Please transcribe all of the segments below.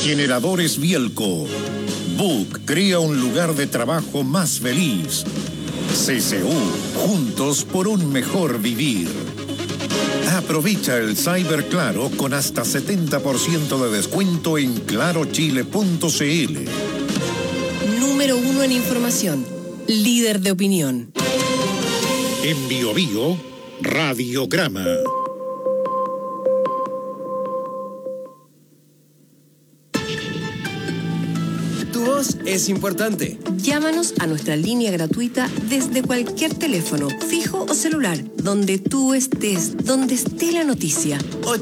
Generadores Bielco. Book crea un lugar de trabajo más feliz. CCU, juntos por un mejor vivir. Aprovecha el Cyber Claro con hasta 70% de descuento en clarochile.cl. Número 1 en información. Líder de opinión. En Bio Bio, Radiograma. Tu voz es importante. Llámanos a nuestra línea gratuita desde cualquier teléfono, fijo o celular, donde tú estés, donde esté la noticia.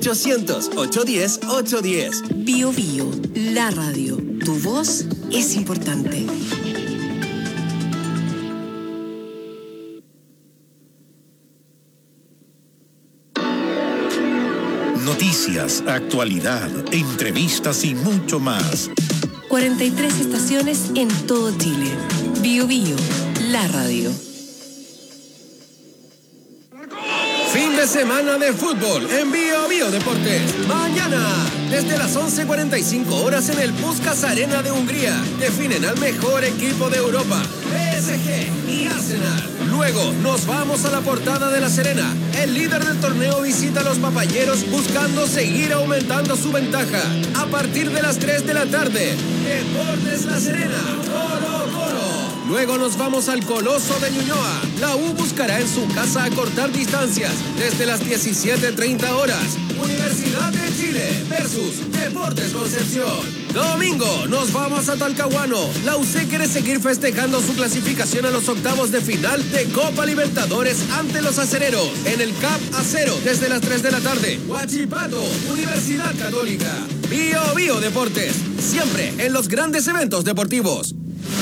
800-810-810. Bio Bio, la radio. Tu voz es importante. Noticias, actualidad, entrevistas y mucho más. 43 estaciones en todo Chile. Bio Bio, la radio. Fin de semana de fútbol en Bio Bio Deportes. Mañana, desde las 11:45 horas en el Puskás Arena de Hungría, definen al mejor equipo de Europa, PSG y Arsenal. Luego nos vamos a la Portada de La Serena. El líder del torneo visita a los papayeros buscando seguir aumentando su ventaja. A partir de las 3 de la tarde, Deportes La Serena, Colo Colo. Luego nos vamos al Coloso de Ñuñoa. La U buscará en su casa acortar distancias desde las 17:30 horas. Universidad de Chile versus Deportes Concepción. Domingo nos vamos a Talcahuano. La UC quiere seguir festejando su clasificación a los octavos de final de Copa Libertadores ante los acereros en el CAP Acero desde las 3 de la tarde. Huachipato, Universidad Católica. Bio Bio Deportes, siempre en los grandes eventos deportivos.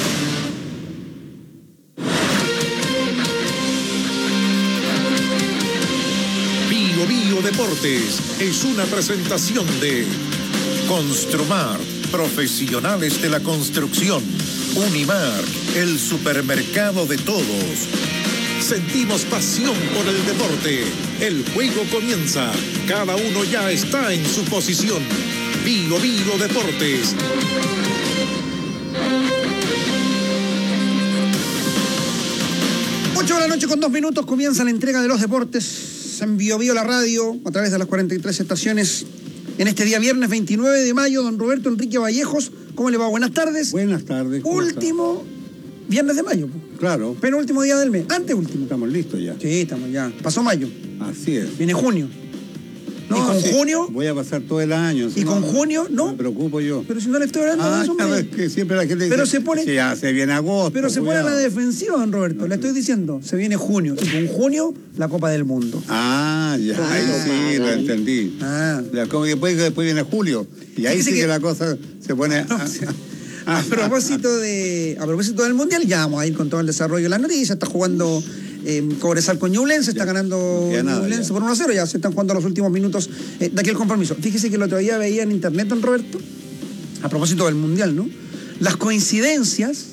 Bio Bio Deportes es una presentación de Construmar, profesionales de la construcción. Unimar, el supermercado de todos. Sentimos pasión por el deporte. El juego comienza. Cada uno ya está en su posición. Bio Bio Deportes. Ocho de la noche con 2 minutos comienza la entrega de los deportes en Bio Bio la radio a través de las 43 estaciones. En este día viernes 29 de mayo, don Roberto Enrique Vallejos, ¿cómo le va? Buenas tardes. Buenas tardes. Último viernes de mayo. Claro. Penúltimo día del mes. Anteúltimo. Estamos listos ya. Sí, estamos ya. Pasó mayo. Así es. Viene junio. No, y con sí, junio. voy a pasar todo el año. Y con junio, no. Me preocupo yo. Pero si no le estoy hablando de eso, hombre. Es que siempre la gente pero dice, se pone. sí, ya se viene agosto. Pero se pone a cuidado. la defensiva, don Roberto. Le estoy diciendo, se viene junio. Y con junio, la Copa del Mundo. Ah, ya. Ahí sí, lo entendí. Como después viene julio. Y ahí sí que la cosa se pone. A propósito del Mundial, ya vamos a ir con todo el desarrollo de las noticias. Está jugando Cobresal con Ñublense, está ganando Ñublense por 1-0, ya se están jugando los últimos minutos de aquel compromiso. Fíjese que el otro día veía en internet, don Roberto, a propósito del Mundial, ¿no? Las coincidencias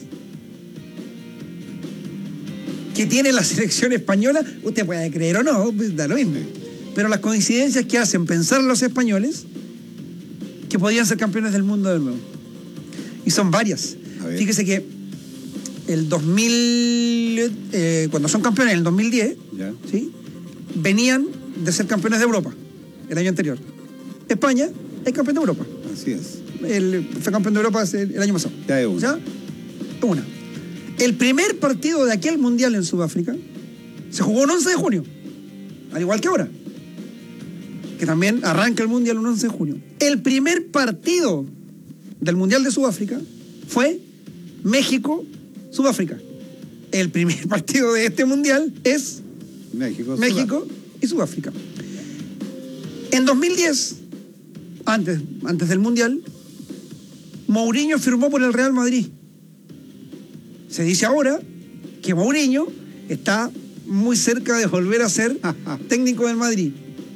que tiene la selección española, usted puede creer o no, pues da lo mismo. Pero las coincidencias que hacen pensar los españoles que podían ser campeones del mundo de nuevo. Y son varias. Fíjese que el 2000, cuando son campeones en el 2010, ¿sí? Venían de ser campeones de Europa el año anterior. España es campeón de Europa. Así es. Fue campeón de Europa el año pasado. Ya es una. ¿Ya? Una. El primer partido de aquel mundial en Sudáfrica se jugó el 11 de junio, al igual que ahora, que también arranca el mundial el 11 de junio. El primer partido del mundial de Sudáfrica fue México-Sudáfrica. El primer partido de este mundial es México y Sudáfrica. En 2010, antes del mundial, Mourinho firmó por el Real Madrid. Se dice ahora que Mourinho está muy cerca de volver a ser técnico del Madrid.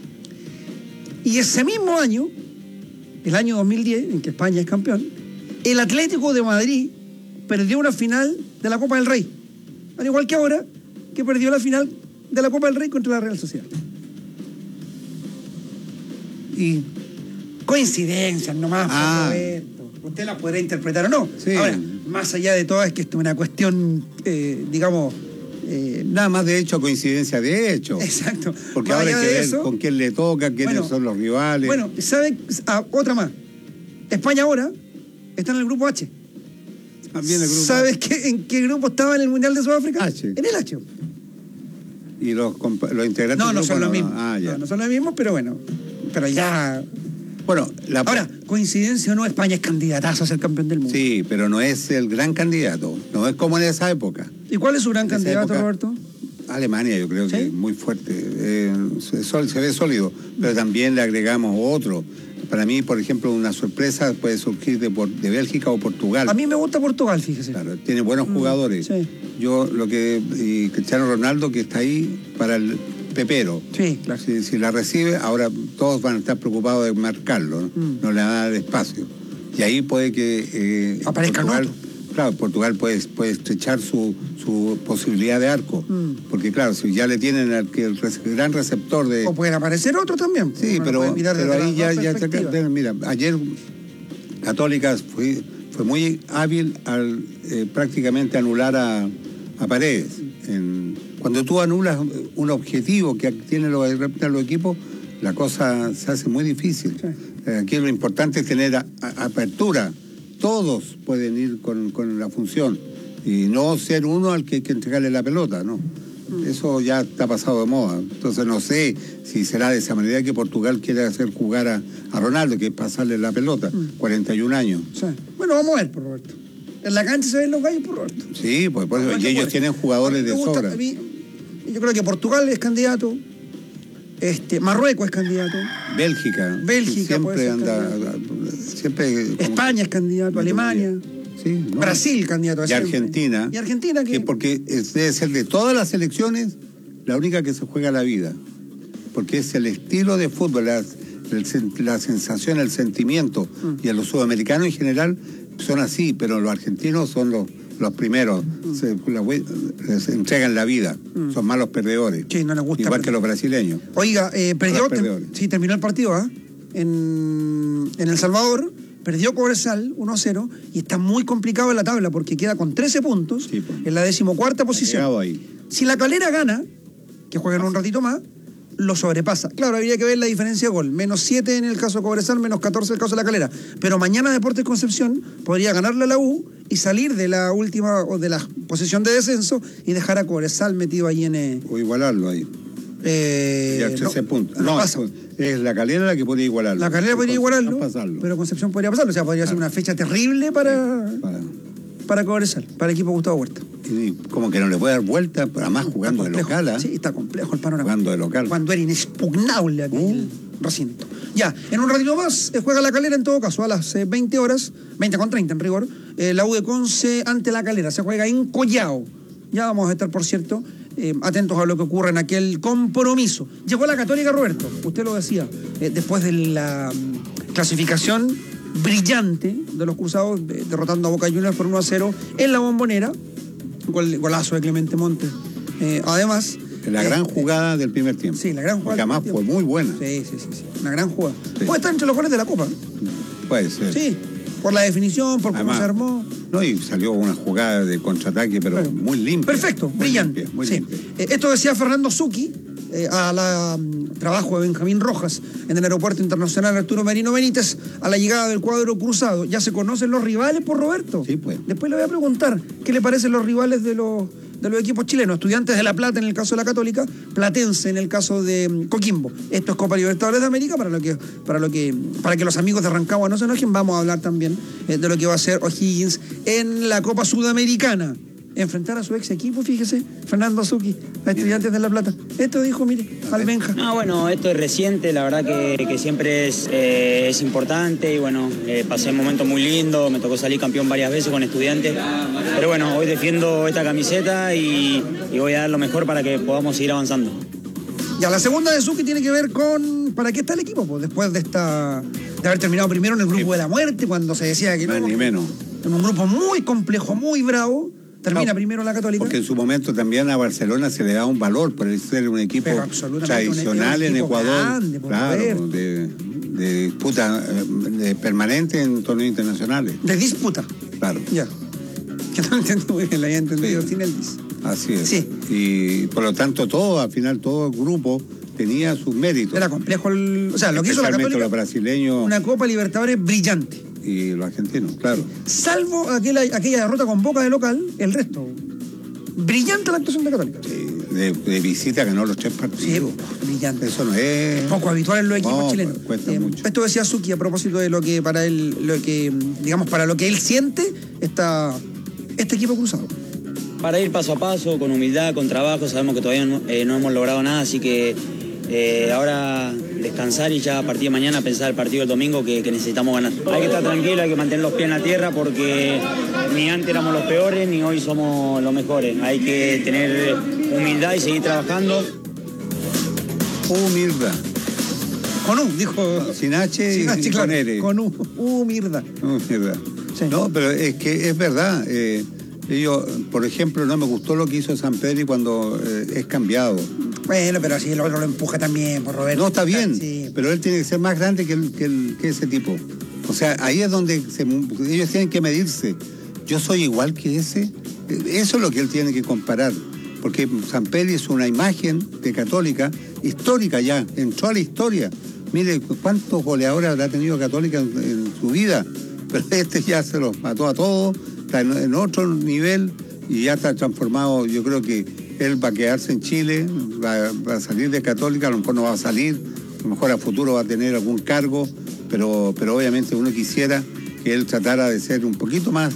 Y ese mismo año, el año 2010, en que España es campeón, el Atlético de Madrid perdió una final de la Copa del Rey. Al igual que ahora, que perdió la final de la Copa del Rey contra la Real Sociedad. Y coincidencias nomás, Roberto. Usted la podrá interpretar o no. Sí. Ahora, más allá de todo, es que esto es una cuestión, digamos... nada más de hecho, coincidencia de hecho. Exacto. Porque más ahora hay allá que de ver eso, con quién le toca, quiénes son los rivales. Bueno, ¿saben? Otra más. España ahora está en el grupo H. También el grupo ¿Sabes en qué grupo estaba en el Mundial de Sudáfrica? H. En el H. Y los integrantes... No son los mismos. Ya. No son los mismos, pero bueno. Pero ya... Bueno, ahora, coincidencia o no, España es candidatazo a ser campeón del mundo. Sí, pero no es el gran candidato. No es como en esa época. ¿Y cuál es su gran candidato, época, Roberto? Alemania, yo creo que es muy fuerte. Se ve sólido, pero también le agregamos otro. Para mí, por ejemplo, una sorpresa puede surgir de Bélgica o Portugal. A mí me gusta Portugal, fíjese. Claro, tiene buenos jugadores. Sí. Y Cristiano Ronaldo, que está ahí para el pepero. Sí, claro. Si la recibe, ahora todos van a estar preocupados de marcarlo, ¿no? No le van a dar espacio. Y ahí puede que aparezca Portugal, claro, Portugal puede estrechar su posibilidad de arco. Porque claro, si ya le tienen el gran receptor de... O pueden aparecer otro también. Sí, pero ahí ya mira, ayer Católica fue muy hábil al prácticamente anular a Paredes. Cuando tú anulas un objetivo que tienen los equipos, la cosa se hace muy difícil. Sí. Aquí lo importante es tener apertura. Todos pueden ir con la función y no ser uno al que hay que entregarle la pelota, ¿no? Eso ya está pasado de moda. Entonces no sé si será de esa manera que Portugal quiere hacer jugar a Ronaldo, que es pasarle la pelota, 41 años. Sí. Bueno, vamos a ver, por Roberto. En la cancha se ven los gallos, por Roberto. Sí, pues por eso, y ellos tienen jugadores de sobra. Yo creo que Portugal es candidato, Marruecos es candidato. Bélgica siempre anda, siempre. España es candidato, Alemania. Sí, ¿no? Brasil candidato. Y Argentina. Y Argentina que porque debe ser de todas las selecciones la única que se juega la vida. Porque es el estilo de fútbol, la sensación, el sentimiento. Y a los sudamericanos en general son así, pero los argentinos son los primeros. Les entregan la vida. Son malos perdedores. Sí, no les gusta. Igual que los brasileños. Oiga, terminó el partido, en El Salvador. Perdió Cobresal 1-0 y está muy complicado en la tabla porque queda con 13 puntos en la 14ª posición. Si la Calera gana, que juegan un ratito más, lo sobrepasa. Claro, habría que ver la diferencia de gol. -7 en el caso de Cobresal, -14 en el caso de la Calera. Pero mañana Deportes Concepción podría ganarle a la U y salir de la última o de la posición de descenso y dejar a Cobresal metido ahí en... o igualarlo ahí. Ya 13 puntos. No pasa. Es la Calera la que podría igualarlo. La Calera podría igualarlo, pero Concepción podría pasarlo. O sea, podría ser una fecha terrible para Cobresal, para el equipo de Gustavo Huerta. Y como que no le puede dar vuelta, pero además jugando de local. Sí, está complejo el panorama. Jugando de local. Cuando era inexpugnable aquel recinto. Ya, en un ratito más juega la Calera en todo caso, a las 20 horas, 20:30 en rigor, la U de Conce ante la Calera. Se juega en Collao. Ya vamos a estar, por cierto, atentos a lo que ocurre en aquel compromiso. Llegó la Católica, Roberto, usted lo decía, después de la clasificación brillante de los cruzados, derrotando a Boca Juniors por 1-0 en la Bombonera, golazo de Clemente Montes. Además... La gran jugada del primer tiempo. Sí, la gran jugada. Que además fue muy buena. Sí. Una gran jugada. Sí. Puede estar entre los goles de la Copa. Puede ser. Sí, por la definición, por cómo se armó. No, y salió una jugada de contraataque, pero muy limpia. Perfecto, brillante. Muy limpia. Esto decía Fernando Zucchi, trabajo de Benjamín Rojas en el Aeropuerto Internacional Arturo Merino Benítez, a la llegada del cuadro cruzado. ¿Ya se conocen los rivales, por Roberto? Sí, pues. Después le voy a preguntar qué le parecen los rivales de los equipos chilenos. Estudiantes de La Plata en el caso de la Católica, Platense en el caso de Coquimbo. Esto es Copa Libertadores de América, para que los amigos de Rancagua no se enojen. Vamos a hablar también de lo que va a hacer O'Higgins en la Copa Sudamericana. Enfrentar a su ex equipo, fíjese, Fernando Zucchi, a Estudiantes de La Plata. Esto dijo, mire, al Benja. No, bueno, esto es reciente, la verdad que siempre es importante y bueno, pasé un momento muy lindo, me tocó salir campeón varias veces con Estudiantes, pero bueno, hoy defiendo esta camiseta y voy a dar lo mejor para que podamos seguir avanzando. Ya, la segunda de Zucchi tiene que ver con ¿para qué está el equipo? Pues después de haber terminado primero en el grupo de la muerte, cuando se decía que no, ni menos. En un grupo muy complejo, muy bravo. Termina primero la Católica. Porque en su momento también a Barcelona se le da un valor por ser un equipo tradicional en Ecuador. Grande, claro, de disputa permanente en torneos internacionales. De disputa. Claro. Ya. Que no lo entendí muy bien, la había entendido sin el dis. Así es. Sí. Y por lo tanto al final todo el grupo tenía sus méritos. Era complejo o sea, lo que hizo la Católica, los brasileños, una Copa Libertadores brillante. Y los argentinos, claro. Salvo aquella derrota con Boca de local, el resto. Brillante la actuación de Católica. Sí, de visita ganó los 3 partidos. Sí, brillante. Eso no es poco habitual en los equipos chilenos. Cuesta mucho. Esto decía Suki a propósito de lo que para él, para lo que él siente este equipo cruzado. Para ir paso a paso, con humildad, con trabajo, sabemos que todavía no hemos logrado nada, así que ahora descansar y ya a partir de mañana pensar el partido del domingo que necesitamos ganar. Hay que estar tranquilo, hay que mantener los pies en la tierra porque ni antes éramos los peores ni hoy somos los mejores. Hay que tener humildad y seguir trabajando. Humildad. Con U, dijo. Sin H y claro, con R. Con U, humildad. Humildad. Sí. No, pero es que es verdad. Ellos, por ejemplo, no me gustó lo que hizo Samperi cuando es cambiado. Bueno, pero así el otro lo empuja también, por Roberto. No, está bien, sí. Pero él tiene que ser más grande que ese tipo. O sea, ahí es donde ellos tienen que medirse. Yo soy igual que ese. Eso es lo que él tiene que comparar. Porque Samperi es una imagen de Católica histórica ya, entró a la historia. Mire cuántos goleadores habrá tenido Católica en su vida. Pero este ya se los mató a todos, está en otro nivel y ya está transformado. Yo creo que él va a quedarse en Chile, va a salir de Católica, a lo mejor no va a salir, a lo mejor a futuro va a tener algún cargo, pero obviamente uno quisiera que él tratara de ser un poquito más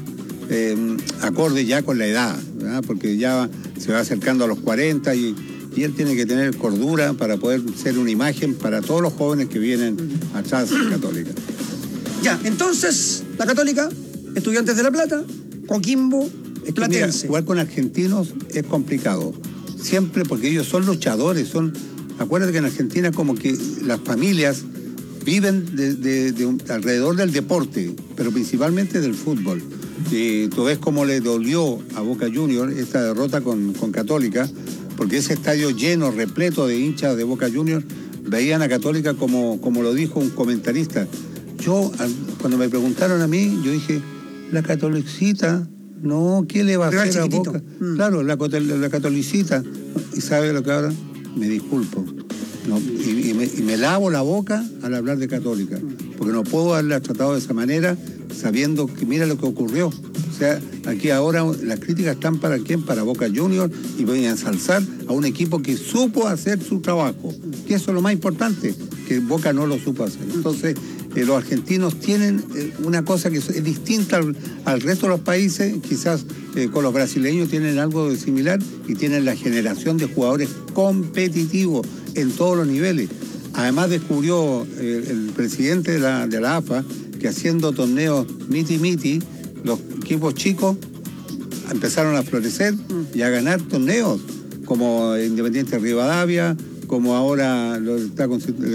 acorde ya con la edad, ¿verdad? Porque ya se va acercando a los 40 y él tiene que tener cordura para poder ser una imagen para todos los jóvenes que vienen atrás de Católica. Ya, entonces, la Católica, Estudiantes de La Plata, Coquimbo, Platense. Mira, jugar con argentinos es complicado. Siempre porque ellos son luchadores, acuérdate que en Argentina como que las familias viven alrededor del deporte, pero principalmente del fútbol. Y tú ves cómo le dolió a Boca Juniors esta derrota con Católica, porque ese estadio lleno, repleto de hinchas de Boca Juniors, veían a Católica como lo dijo un comentarista. Yo, cuando me preguntaron a mí, yo dije, la Catolicita, no, ¿qué le va a hacer a Boca? Claro, la Catolicita. ¿Y sabe lo que ahora? Me disculpo. No, y me lavo la boca al hablar de Católica, porque no puedo haberla tratado de esa manera, sabiendo que mira lo que ocurrió. O sea, aquí ahora las críticas están para quién, para Boca Juniors, y voy a ensalzar a un equipo que supo hacer su trabajo, que eso es lo más importante, que Boca no lo supo hacer. Entonces, los argentinos tienen una cosa que es distinta al resto de los países, quizás con los brasileños tienen algo de similar y tienen la generación de jugadores competitivos en todos los niveles. Además descubrió el presidente de la AFA que haciendo torneos miti-miti, los equipos chicos empezaron a florecer y a ganar torneos, como Independiente Rivadavia, como ahora lo está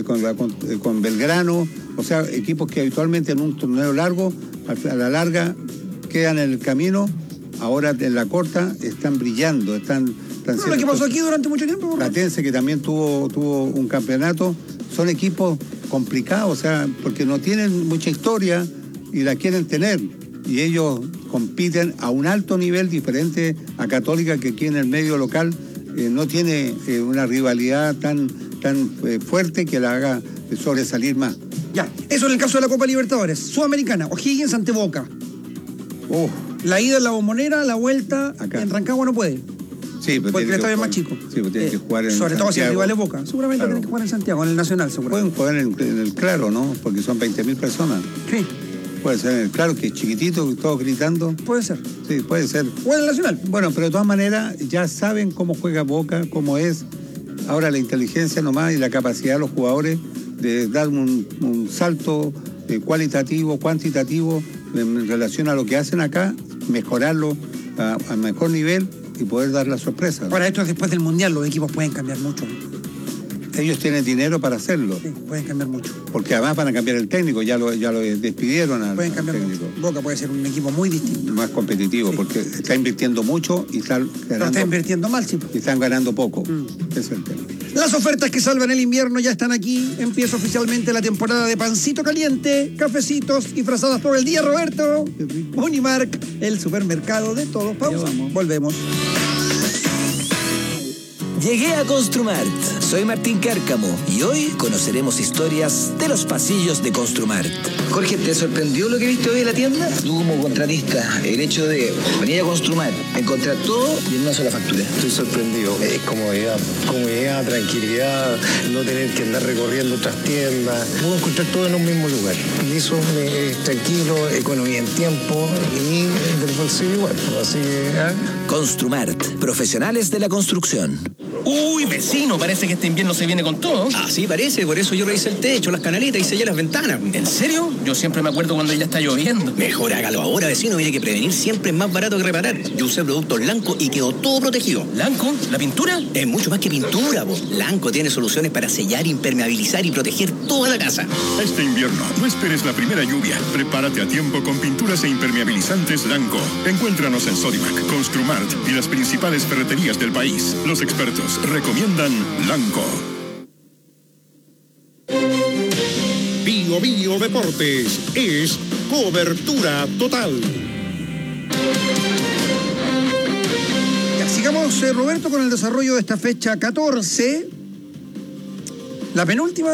con Belgrano, o sea, equipos que habitualmente en un torneo largo, a la larga, quedan en el camino, ahora en la corta están brillando, están lo que pasó aquí durante mucho tiempo. Platense, que también tuvo un campeonato, son equipos complicados, o sea, porque no tienen mucha historia y la quieren tener, y ellos compiten a un alto nivel diferente a Católica, que aquí en el medio local no tiene una rivalidad tan fuerte que la haga sobresalir más. Ya, eso en el caso de la Copa Libertadores. Sudamericana, O'Higgins ante Boca. La ida en la Bombonera, la vuelta acá. En Rancagua no puede. Sí, pero porque el estadio es más chico. Sí, pero tiene que jugar en sobre Santiago. Todo si el rival es Boca. Seguramente tienen que jugar en Santiago, en el Nacional, seguramente. Pueden jugar en el Claro, ¿no? Porque son 20.000 personas. Sí. Puede ser en el Claro, que es chiquitito, todos gritando. Puede ser. Sí, puede ser. O en el Nacional. Bueno, pero de todas maneras ya saben cómo juega Boca, cómo es. Ahora la inteligencia nomás y la capacidad de los jugadores de dar un salto cualitativo, cuantitativo en relación a lo que hacen acá, mejorarlo a mejor nivel y poder dar la sorpresa. Ahora, esto es después del Mundial, los equipos pueden cambiar mucho. ellos tienen dinero para hacerlo. Sí, pueden cambiar mucho. Porque además van a cambiar el técnico, ya lo despidieron al cambiar técnico. Mucho. Boca puede ser un equipo muy distinto. Más competitivo, porque está invirtiendo mucho y están ganando. Pero está invirtiendo mal, sí. Y están ganando poco. Ese es el tema. Las ofertas que salvan el invierno ya están aquí. Empieza oficialmente la temporada de pancito caliente, cafecitos y frazadas todo el día, Roberto. Unimark, el supermercado de todos. Pausa. Volvemos. Llegué a Construmart. Soy Martín Cárcamo y hoy conoceremos historias de los pasillos de Construmart. Jorge, ¿te sorprendió lo que viste hoy en la tienda? Tú como contratista, el hecho de venir a Construmart, encontrar todo y en una sola factura. Estoy sorprendido. Es comodidad, tranquilidad, no tener que andar recorriendo otras tiendas. Puedo encontrar todo en un mismo lugar. Y eso es tranquilo, economía en tiempo y del bolsillo igual. Así que... Construmart, profesionales de la construcción. Uy, vecino, parece que este invierno se viene con todo. Así parece, por eso yo revisé el techo, las canaletas y sellé las ventanas. ¿En serio? Yo siempre me acuerdo cuando ya está lloviendo. Mejor hágalo ahora, vecino, mire que prevenir siempre es más barato que reparar. Yo usé productos Lanco y quedó todo protegido. ¿Lanco? ¿La pintura? Es mucho más que pintura, vos. Lanco tiene soluciones para sellar, impermeabilizar y proteger toda la casa. Este invierno, no esperes la primera lluvia. Prepárate a tiempo con pinturas e impermeabilizantes Lanco. Encuéntranos en Sodimac, Construmart y las principales ferreterías del país. Los expertos recomiendan Lanco. Bio Bio Deportes es cobertura total. Ya, sigamos, Roberto, con el desarrollo de esta fecha 14. La penúltima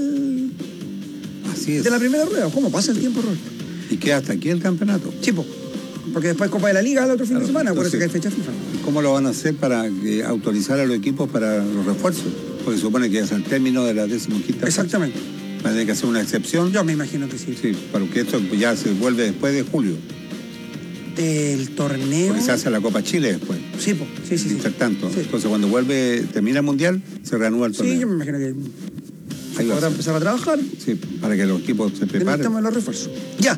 Así es. de la primera rueda. ¿Cómo pasa el tiempo, Roberto? Y queda hasta aquí el campeonato. Sí, porque después Copa de la Liga el otro fin de semana, entonces, por eso que hay fecha FIFA. ¿Cómo lo van a hacer para autorizar a los equipos para los refuerzos? Porque supone que es el término de la 15ª. Exactamente. Va a tener que hacer una excepción. Yo me imagino que sí. Sí, porque esto ya se vuelve después de julio. El torneo. Porque se hace la Copa Chile después. Sí, sí. Mientras tanto. Sí. Entonces cuando termina el Mundial, se reanuda el torneo. Sí, yo me imagino que ahí podrá empezar a trabajar. Sí, para que los equipos se preparen. Necesitamos los refuerzos. Ya.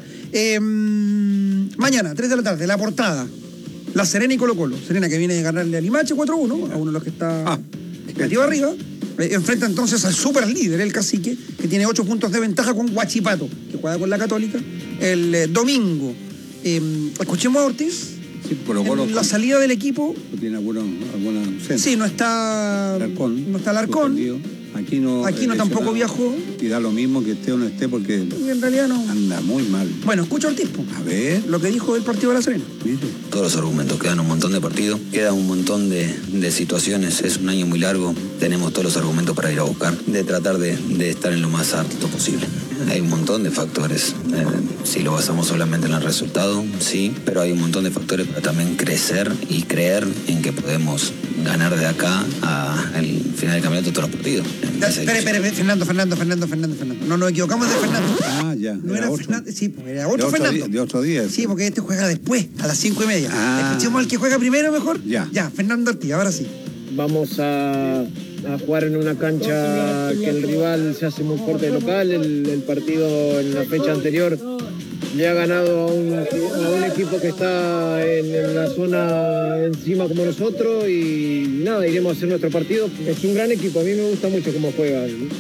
Mañana, 3 de la tarde, la portada. La Serena y Colo-Colo. Serena que viene de ganarle a Limache 4-1, a uno de los que está metido arriba. Enfrenta entonces al super líder, el Cacique, que tiene 8 puntos de ventaja con Huachipato, que juega con la Católica. El domingo, escuchemos a Ortiz. Sí, Colo-Colo, en la salida del equipo. ¿Tiene alguna ausencia? Sí, no está Alarcón. Aquí no tampoco viajó. Y da lo mismo que esté o no esté porque en realidad no. Anda muy mal. Bueno, escucha Ortiz. A ver. Lo que dijo del partido de la Serena. Mire. Todos los argumentos, quedan un montón de partidos, quedan un montón de situaciones, es un año muy largo, tenemos todos los argumentos para ir a buscar, de tratar de estar en lo más alto posible. Hay un montón de factores, si lo basamos solamente en el resultado, sí, pero hay un montón de factores para también crecer y creer en que podemos ganar de acá al final del campeonato todos los partidos. Espere, Fernando. No nos equivocamos de Fernando. Ah, ya. No era Fernando, sí, era otro Fernando. De otro día. Sí, porque este juega después, a las 5:30. Escuchemos al que juega primero mejor. Ya, Fernando Ortiz, ahora sí. Vamos a jugar en una cancha que el rival se hace muy fuerte local. El partido en la fecha anterior le ha ganado a un equipo que está en la zona encima como nosotros y nada, iremos a hacer nuestro partido. Es un gran equipo, a mí me gusta mucho cómo juega.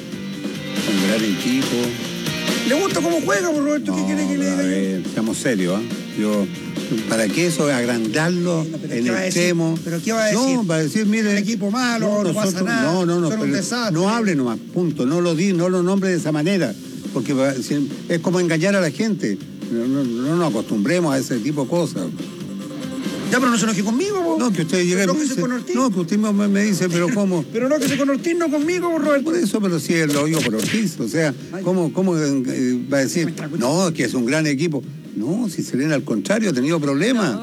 Un gran equipo. ¿Le gusta cómo juega, Roberto? ¿Qué quiere que le diga? Estamos serios, ¿para qué eso? Agrandarlo en extremo. ¿Pero qué va a decir? No, va a decir, mire... Un equipo malo, no pasa nada, son un desastre. No hable nomás, punto. No lo nombre de esa manera, porque es como engañar a la gente. No nos acostumbremos a ese tipo de cosas. Ya, pero no se enoje conmigo, vos. No, que usted llegue y me dice... No, que usted me dice, pero ¿cómo? Pero no, que se con Ortiz, no conmigo, Roberto. Por eso, pero sí, lo oigo por Ortiz. O sea, ¿cómo va a decir? No, que es un gran equipo. No, si Serena al contrario ha tenido problemas.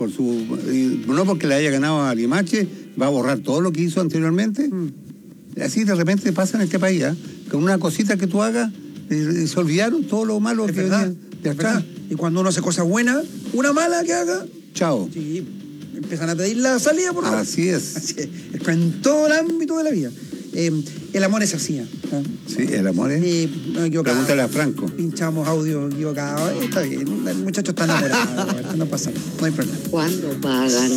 No porque le haya ganado a Limache, va a borrar todo lo que hizo anteriormente. Así de repente pasa en este país, con una cosita que tú hagas, se olvidaron todo lo malo que venía de atrás. Y cuando uno hace cosas buenas, una mala que haga, chao. Sí, empiezan a pedir la salida por favor. Así es. En todo el ámbito de la vida. el amor es así. Sí, el amor es. Pregúntale a Franco. Pinchamos audio equivocado. Está bien, el muchacho está enamorado. No pasa nada, no hay problema. ¿Cuándo pagan?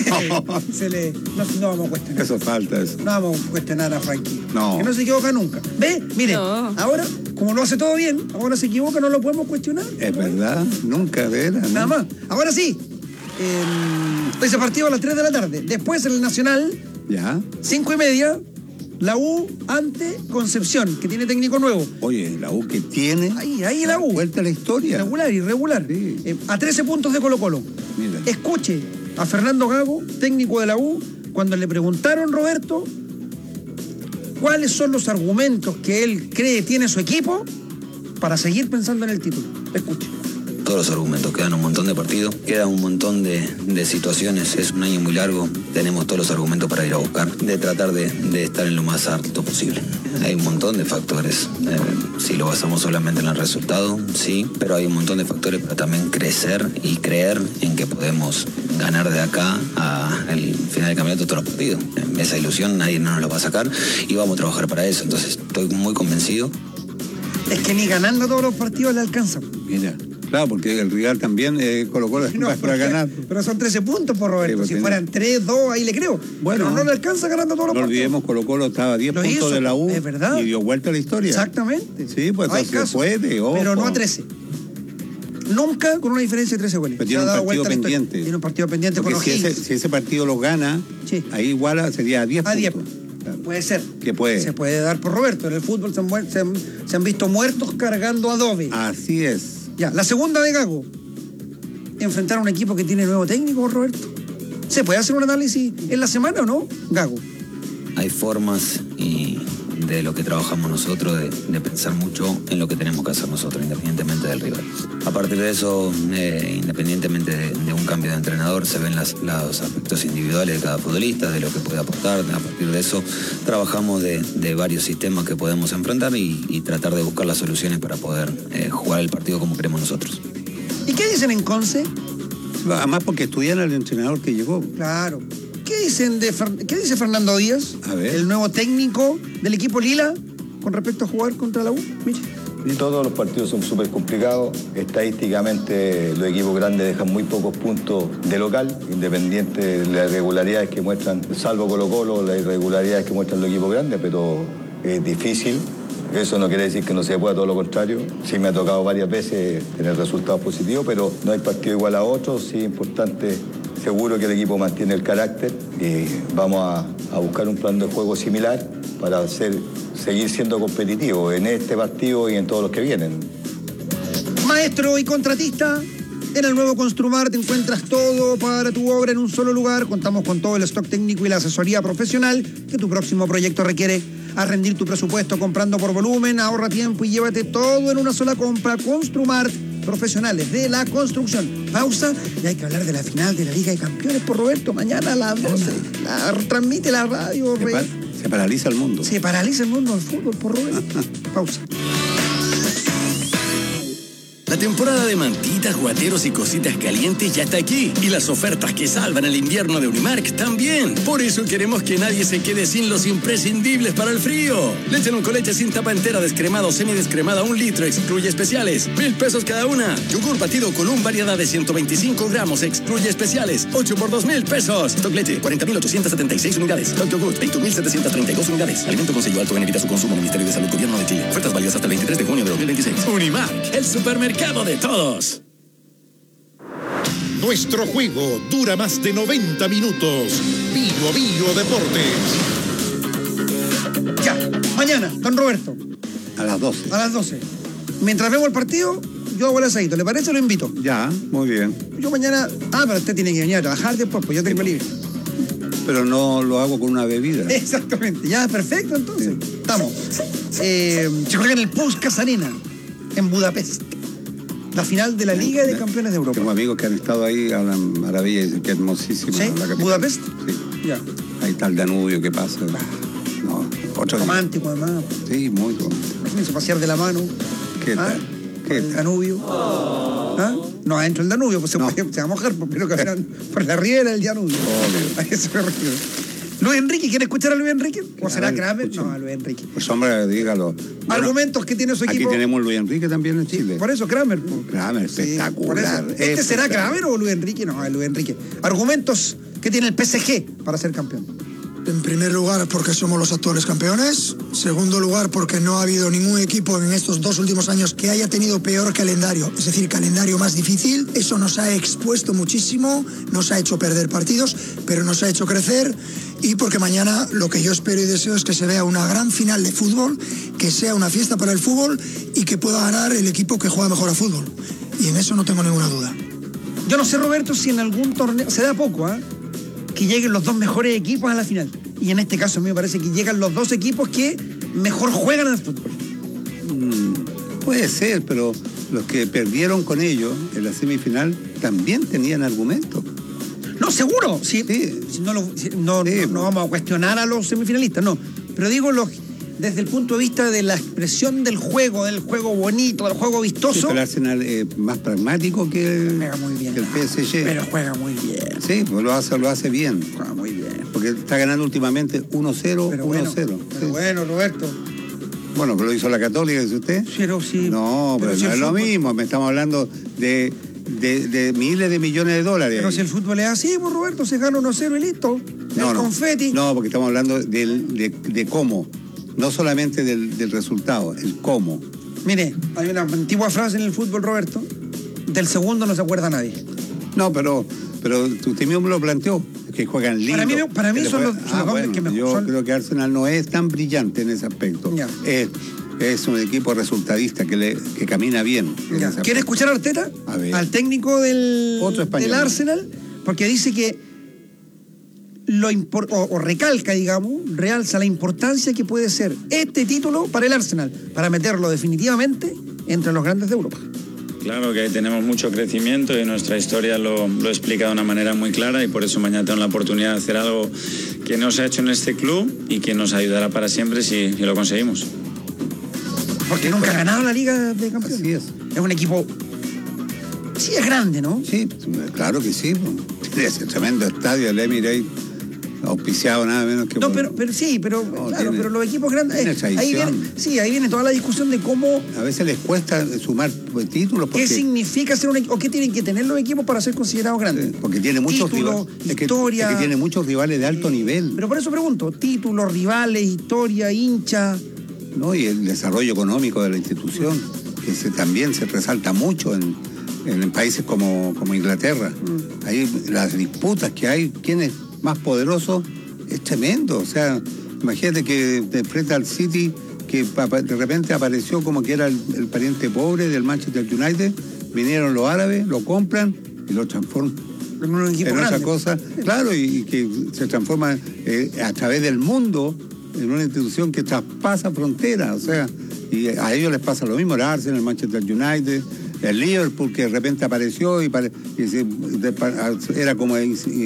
No vamos a cuestionar. Eso falta, eso. No vamos a cuestionar a Frankie. No. Que no se equivoca nunca. ¿Ve? Mire, ahora, como lo hace todo bien, ahora se equivoca, no lo podemos cuestionar. Es verdad, nunca, ¿verdad? Nada más. Ahora sí. Ese partido a las 3 de la tarde. Después en el Nacional, ya. 5:30, la U ante Concepción, que tiene técnico nuevo. Oye, la U que tiene. Ahí la U. Vuelta a la historia. Irregular. Sí. A 13 puntos de Colo-Colo. Mira. Escuche a Fernando Gago, técnico de la U, cuando le preguntaron, Roberto, cuáles son los argumentos que él cree tiene su equipo para seguir pensando en el título. Escuche. Todos los argumentos, quedan un montón de partidos, quedan un montón de situaciones, es un año muy largo, tenemos todos los argumentos para ir a buscar, de tratar de estar en lo más alto posible. Hay un montón de factores, si lo basamos solamente en el resultado, sí, pero hay un montón de factores para también crecer y creer en que podemos ganar de acá al final del campeonato todos los partidos. Esa ilusión nadie nos la va a sacar y vamos a trabajar para eso, entonces estoy muy convencido. Es que ni ganando todos los partidos le alcanza. Mira. Claro, porque el rival también Colo-Colo para ganar. Pero son 13 puntos por Roberto. Si fueran 3, 2, ahí le creo. Bueno, pero no le alcanza ganando todos los partidos. No olvidemos, Colo-Colo estaba a 10 puntos de la U. Es verdad. Y dio vuelta a la historia. Exactamente. Sí, pues no entonces se puede. Ojo. Pero no a 13. Nunca con una diferencia de 13 goles. Pero tiene un partido pendiente. Tiene un partido pendiente con O'Higgins. Si ese partido lo gana, sí, ahí igual sería a 10 puntos. 10. Claro. Puede ser. Que puede. Se puede dar por Roberto. En el fútbol se han visto muertos cargando adobe. Así es. Ya, la segunda de Gago. Enfrentar a un equipo que tiene nuevo técnico, Roberto. ¿Se puede hacer un análisis en la semana o no, Gago? Hay formas y de lo que trabajamos nosotros de pensar mucho en lo que tenemos que hacer nosotros, independientemente del rival. A partir de eso, independientemente de un cambio de entrenador, se ven los aspectos individuales de cada futbolista, de lo que puede aportar. A partir de eso, trabajamos de varios sistemas que podemos enfrentar y tratar de buscar las soluciones para poder jugar el partido como queremos nosotros. ¿Y qué dicen en Conce? Además porque estudian al entrenador que llegó. Claro. ¿Qué dice Fernando Díaz? A ver. El nuevo técnico del equipo Lila con respecto a jugar contra la U. Mire. Y todos los partidos son súper complicados. Estadísticamente los equipos grandes dejan muy pocos puntos de local, independiente de las irregularidades que muestran, salvo Colo-Colo, las irregularidades que muestran los equipos grandes, pero es difícil. Eso no quiere decir que no se pueda, todo lo contrario. Sí me ha tocado varias veces tener resultados positivos, pero no hay partido igual a otro. Sí es importante, seguro que el equipo mantiene el carácter y vamos a buscar un plan de juego similar para seguir siendo competitivos en este partido y en todos los que vienen. Maestro y contratista, en el nuevo Construmart encuentras todo para tu obra en un solo lugar. Contamos con todo el stock técnico y la asesoría profesional que tu próximo proyecto requiere. A rendir tu presupuesto comprando por volumen, ahorra tiempo y llévate todo en una sola compra. Construmart, profesionales de la construcción. Pausa y hay que hablar de la final de la Liga de Campeones por Roberto. Mañana a las 12. Transmite la radio. Se paraliza el mundo. Se paraliza el mundo del fútbol por Roberto. Pausa. La temporada de mantitas, guateros y cositas calientes ya está aquí. Y las ofertas que salvan el invierno de Unimark también. Por eso queremos que nadie se quede sin los imprescindibles para el frío. Leche Noncoleche sin tapa entera, descremada o semidescremada, 1 litro, excluye especiales. 1,000 pesos cada una. Yogur batido con un variedad de 125 gramos, excluye especiales. 8 por 2,000 pesos. Stock leche, 40.876 unidades. Stock yogur, 21.732 unidades. Alimento con sello alto, evita su consumo. Ministerio de Salud, Gobierno de Chile. Ofertas válidas hasta el 23 de junio de 2026. Unimark, el supermercado de todos. Nuestro juego dura más de 90 minutos. Bio Deportes. Ya, mañana, don Roberto. A las 12. A las 12. Mientras vemos el partido, yo hago el asadito. ¿Le parece? Lo invito. Ya, muy bien. Yo mañana... pero usted tiene que venir a trabajar después, pues yo tengo libre. Pero no lo hago con una bebida. Exactamente. Ya, perfecto, entonces. Sí. Estamos. Se juega en el Puskás Arena, en Budapest. La final de la Liga de Campeones de Europa. Tengo amigos que han estado ahí, hablan maravilla y dicen que es hermosísima. ¿Sí? La capital. ¿Budapest? Sí. Ya. Ahí está el Danubio, ¿qué pasa? No, otro romántico, además. Sí, muy romántico. Imagínense pasear de la mano. ¿Qué tal? ¿Qué el Danubio. No adentro del Danubio, pues se va a mojar, pero caminan por la ribera del Danubio. A eso me refiero. Luis Enrique, ¿quiere escuchar a Luis Enrique? ¿O será Kramer? No, a Luis Enrique. Pues hombre, dígalo. Argumentos que tiene su equipo. Aquí tenemos Luis Enrique también en Chile. Por eso Kramer. Kramer, espectacular. ¿Este será Kramer o Luis Enrique? No, es Luis Enrique. Argumentos que tiene el PSG para ser campeón. En primer lugar, porque somos los actuales campeones. Segundo lugar, porque no ha habido ningún equipo en estos 2 últimos años que haya tenido peor calendario, es decir, calendario más difícil. Eso nos ha expuesto muchísimo, nos ha hecho perder partidos, pero nos ha hecho crecer. Y porque mañana lo que yo espero y deseo es que se vea una gran final de fútbol, que sea una fiesta para el fútbol y que pueda ganar el equipo que juega mejor a fútbol. Y en eso no tengo ninguna duda. Yo no sé, Roberto, si en algún torneo, se da poco, que lleguen los 2 mejores equipos a la final. Y en este caso a mí me parece que llegan los 2 equipos que mejor juegan al fútbol. Puede ser, pero los que perdieron con ellos en la semifinal también tenían argumentos. No, seguro. Sí. No vamos a cuestionar a los semifinalistas, no. Pero digo, desde el punto de vista de la expresión del juego bonito, del juego vistoso. Sí, pero el Arsenal es más pragmático que juega muy bien, el PSG. Pero juega muy bien. Sí, pues lo hace bien. Juega muy bien. Porque está ganando últimamente 1-0, pero 1-0. Pero bueno, Roberto. Bueno, que lo hizo la Católica, dice usted. Pero sí. No, pero no es lo mismo. Me estamos hablando de miles de millones de dólares. Pero si el fútbol es así, pues Roberto, se gana 1-0 y listo. El confeti. No, porque estamos hablando de cómo. No solamente del resultado, el cómo. Mire, hay una antigua frase en el fútbol, Roberto, del segundo no se acuerda nadie. No, pero usted mismo lo planteó, que juegan lindo. Para mí son los que mejor. Yo creo que Arsenal no es tan brillante en ese aspecto. Es un equipo resultadista que camina bien. ¿Quiere escuchar a Arteta? A ver. Al técnico del Arsenal, porque dice que recalca, digamos, realza la importancia que puede ser este título para el Arsenal, para meterlo definitivamente entre los grandes de Europa. Claro que tenemos mucho crecimiento y nuestra historia lo explica de una manera muy clara y por eso mañana tengo la oportunidad de hacer algo que no se ha hecho en este club y que nos ayudará para siempre si lo conseguimos. Porque nunca ha ganado la Liga de Campeones. Así es. Es un equipo... Sí, es grande, ¿no? Sí, claro que sí. Es el tremendo estadio, el Emirates, auspiciado nada menos que... No, pero los equipos grandes... ahí viene toda la discusión de cómo... A veces les cuesta sumar títulos porque... ¿Qué significa ser un equipo? ¿O qué tienen que tener los equipos para ser considerados grandes? Sí, porque tiene muchos rivales. Historia... Es que tiene muchos rivales de alto nivel. Pero por eso pregunto, títulos, rivales, historia, hincha... No, y el desarrollo económico de la institución, que también se resalta mucho en países como Inglaterra. Ahí las disputas que hay, quién es más poderoso, es tremendo. O sea, imagínate que te enfrenta al City, que de repente apareció como que era el pariente pobre del Manchester United, vinieron los árabes, lo compran y lo transforman en un equipo en grande. otra cosa. Claro, y que se transforma a través del mundo en una institución que traspasa fronteras. O sea, y a ellos les pasa lo mismo, el Arsenal, el Manchester United, el Liverpool, que de repente apareció y era como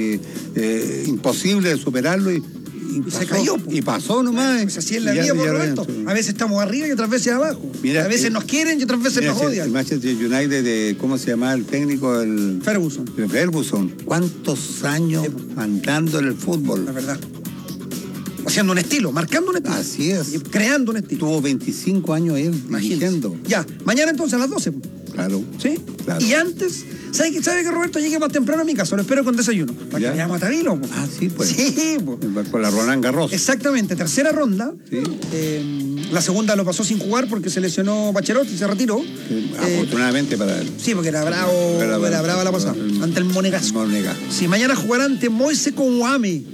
imposible de superarlo y se cayó. Y pasó nomás. Pues así es la vida, por Roberto. A veces estamos arriba y otras veces abajo. Mira, a veces nos quieren y otras veces nos odian. El Manchester United, ¿cómo se llama el técnico? Ferguson. Ferguson. ¿Cuántos años andando en el fútbol? La verdad. Haciendo un estilo, marcando un estilo. Así es. Creando un estilo. Tuvo 25 años él dirigiendo. Ya, mañana entonces a las 12. Claro. ¿Sí? Claro. Y antes, ¿sabe que Roberto llegue más temprano a mi casa? Lo espero con desayuno. Para que vayamos a Tabilo. Ah, sí, pues. Sí, pues. Con la Roland Garros. Exactamente, tercera ronda. Sí. La segunda lo pasó sin jugar porque se lesionó Bachelot y se retiró. Afortunadamente para él. Sí, porque era brava la pasada. Ante el Monegasco. Sí, mañana jugará ante Moise Kouame.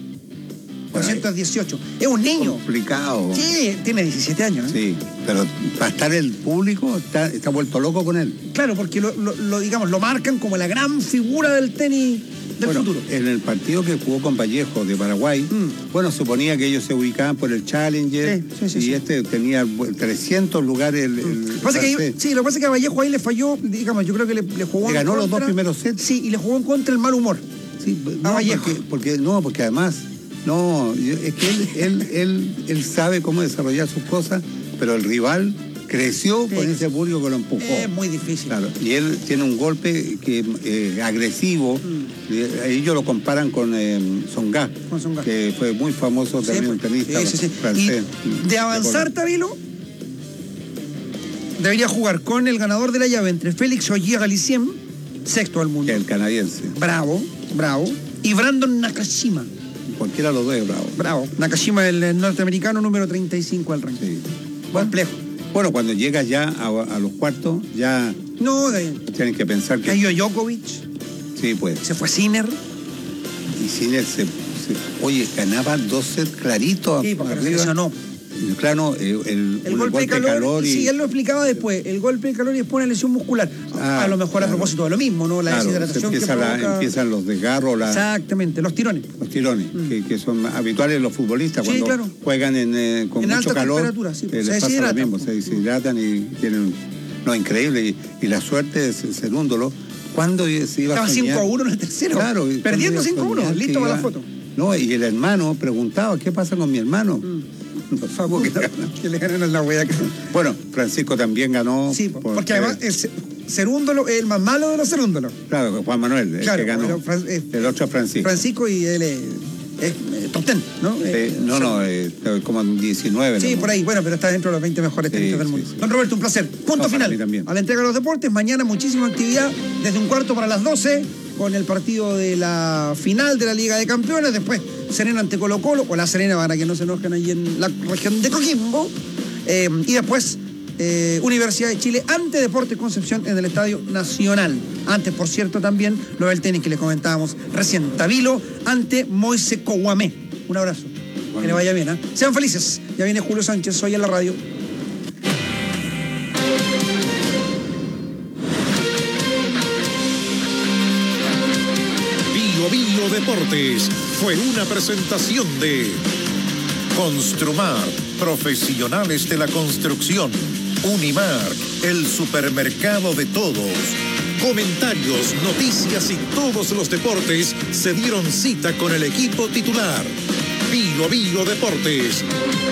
218. Es un niño. Complicado. Sí, tiene 17 años. Sí, pero para estar el público está vuelto loco con él. Claro, porque lo marcan como la gran figura del tenis del futuro. En el partido que jugó con Vallejo de Paraguay, suponía que ellos se ubicaban por el Challenger y tenía 300 lugares. Lo que pasa es que a Vallejo ahí le falló, digamos, yo creo que le jugó en ganó contra, los 2 primeros sets. Sí, y le jugó en contra el mal humor. Sí, a Vallejo. Porque además... No, es que él sabe cómo desarrollar sus cosas, pero el rival creció con ese público que lo empujó. Es muy difícil. Claro. Y él tiene un golpe que agresivo. Ellos lo comparan con Tsonga, que fue muy famoso también, un tenista francés. Y de avanzar, Tavilo, debería jugar con el ganador de la llave entre Félix Auger-Aliassime, sexto del mundo. El canadiense. Bravo. Y Brandon Nakashima. Cualquiera de los dos es bravo. Nakashima, el norteamericano número 35 al ranking. Sí. Complejo. Bueno, cuando llegas ya a los cuartos, ya tienen que pensar que... Cayó Djokovic. Sí, pues. Se fue Sinner. Y Sinner oye, ganaba 12 clarito. Sí, porque no. Claro, el golpe de calor. Sí, él lo explicaba después. El golpe de calor y después una lesión muscular. A lo mejor a propósito de lo mismo, ¿no? La deshidratación empiezan los desgarros. Exactamente, los tirones. Los tirones, que son habituales en los futbolistas cuando juegan con mucho calor. Sí, les pasa lo mismo, se deshidratan y tienen... No, increíble. Y la suerte es serúndolo. ¿Cuándo se iba a soñar? Estaba 5-1 en el tercero. Claro. Perdiendo 5-1, listo para la foto. No, y el hermano preguntaba, ¿qué pasa con mi hermano? Por favor, que le ganan la wea. Bueno, Francisco también ganó. Sí, porque además el Cerúndolo es el más malo de los Cerúndolos. Claro, Juan Manuel, el que ganó. El otro es Francisco. Francisco y él es top 10, ¿no? Como 19. Sí, ¿no? Por ahí, bueno, pero está dentro de los 20 mejores tenistas del mundo. Sí. Don Roberto, un placer. Punto final. A la entrega de los deportes, mañana muchísima actividad desde 1:15 para las 12 con el partido de la final de la Liga de Campeones, después Serena ante Colo-Colo, o La Serena para que no se enojen allí en la región de Coquimbo, y después Universidad de Chile ante Deportes Concepción en el Estadio Nacional. Antes, por cierto, también lo del tenis que les comentábamos recién, Tavilo ante Moise Kouamé. Un abrazo. Bueno. Que le vaya bien, ¿eh? Sean felices. Ya viene Julio Sánchez hoy en la radio. Bio Deportes fue una presentación de Construmar, profesionales de la construcción. Unimark, el supermercado de todos. Comentarios, noticias y todos los deportes se dieron cita con el equipo titular. Bio Deportes.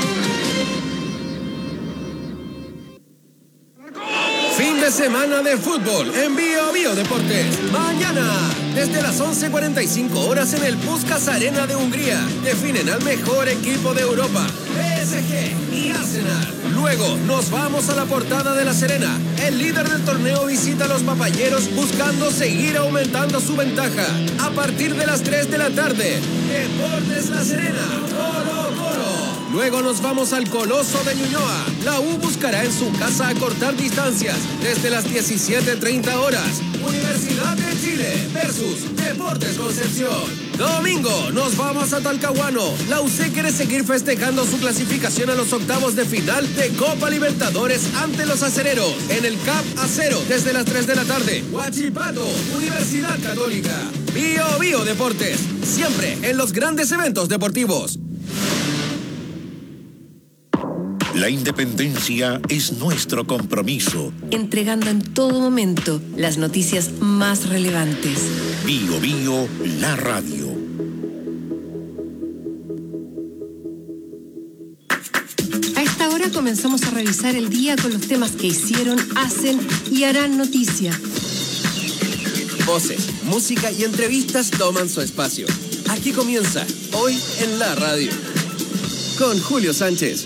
Fin de semana de fútbol en Bio Deportes. Mañana, desde las 11:45 horas en el Puskás Arena de Hungría, definen al mejor equipo de Europa, PSG y Arsenal. Luego nos vamos a la Portada de La Serena. El líder del torneo visita a los papayeros buscando seguir aumentando su ventaja. A partir de las 3 de la tarde, Deportes La Serena, Colo-Colo. Luego nos vamos al Coloso de Ñuñoa. La U buscará en su casa acortar distancias desde las 17:30 horas. Universidad de Chile versus Deportes Concepción. Domingo nos vamos a Talcahuano. La UC quiere seguir festejando su clasificación a los octavos de final de Copa Libertadores ante los acereros en el CAP Acero desde las 3 de la tarde. Huachipato, Universidad Católica. Bio Deportes, siempre en los grandes eventos deportivos. La independencia es nuestro compromiso. Entregando en todo momento las noticias más relevantes. Bio, la radio. A esta hora comenzamos a revisar el día con los temas que hicieron, hacen y harán noticia. Voces, música y entrevistas toman su espacio. Aquí comienza, hoy en la radio, con Julio Sánchez.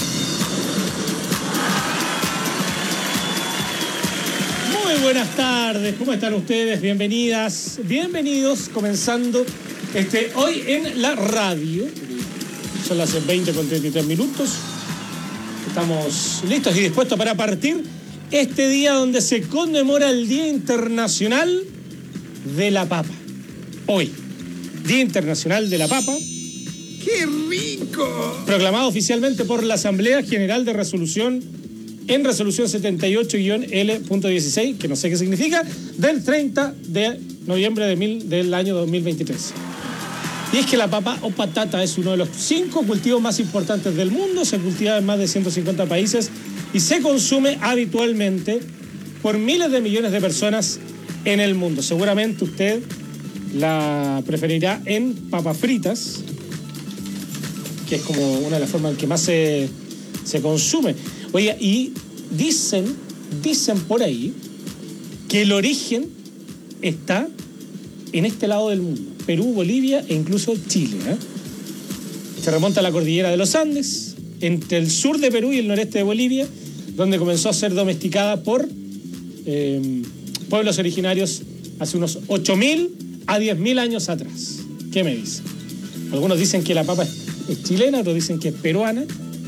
Muy buenas tardes, ¿cómo están ustedes? Bienvenidas, bienvenidos, comenzando hoy en la radio. Son las 20:33. Estamos listos y dispuestos para partir este día donde se conmemora el Día Internacional de la Papa. Hoy, Día Internacional de la Papa. ¡Qué rico! Proclamado oficialmente por la Asamblea General de Resolución en resolución 78-L.16, que no sé qué significa, del 30 de noviembre del año 2023. Y es que la papa o patata es uno de los 5 cultivos más importantes del mundo, se cultiva en más de 150 países y se consume habitualmente por miles de millones de personas en el mundo. Seguramente usted la preferirá en papas fritas, que es como una de las formas en que más se consume. Oye, y dicen por ahí que el origen está en este lado del mundo. Perú, Bolivia e incluso Chile. Se remonta a la cordillera de los Andes, entre el sur de Perú y el noreste de Bolivia, donde comenzó a ser domesticada por pueblos originarios hace unos 8.000 a 10.000 años atrás. ¿Qué me dicen? Algunos dicen que la papa es chilena, otros dicen que es peruana.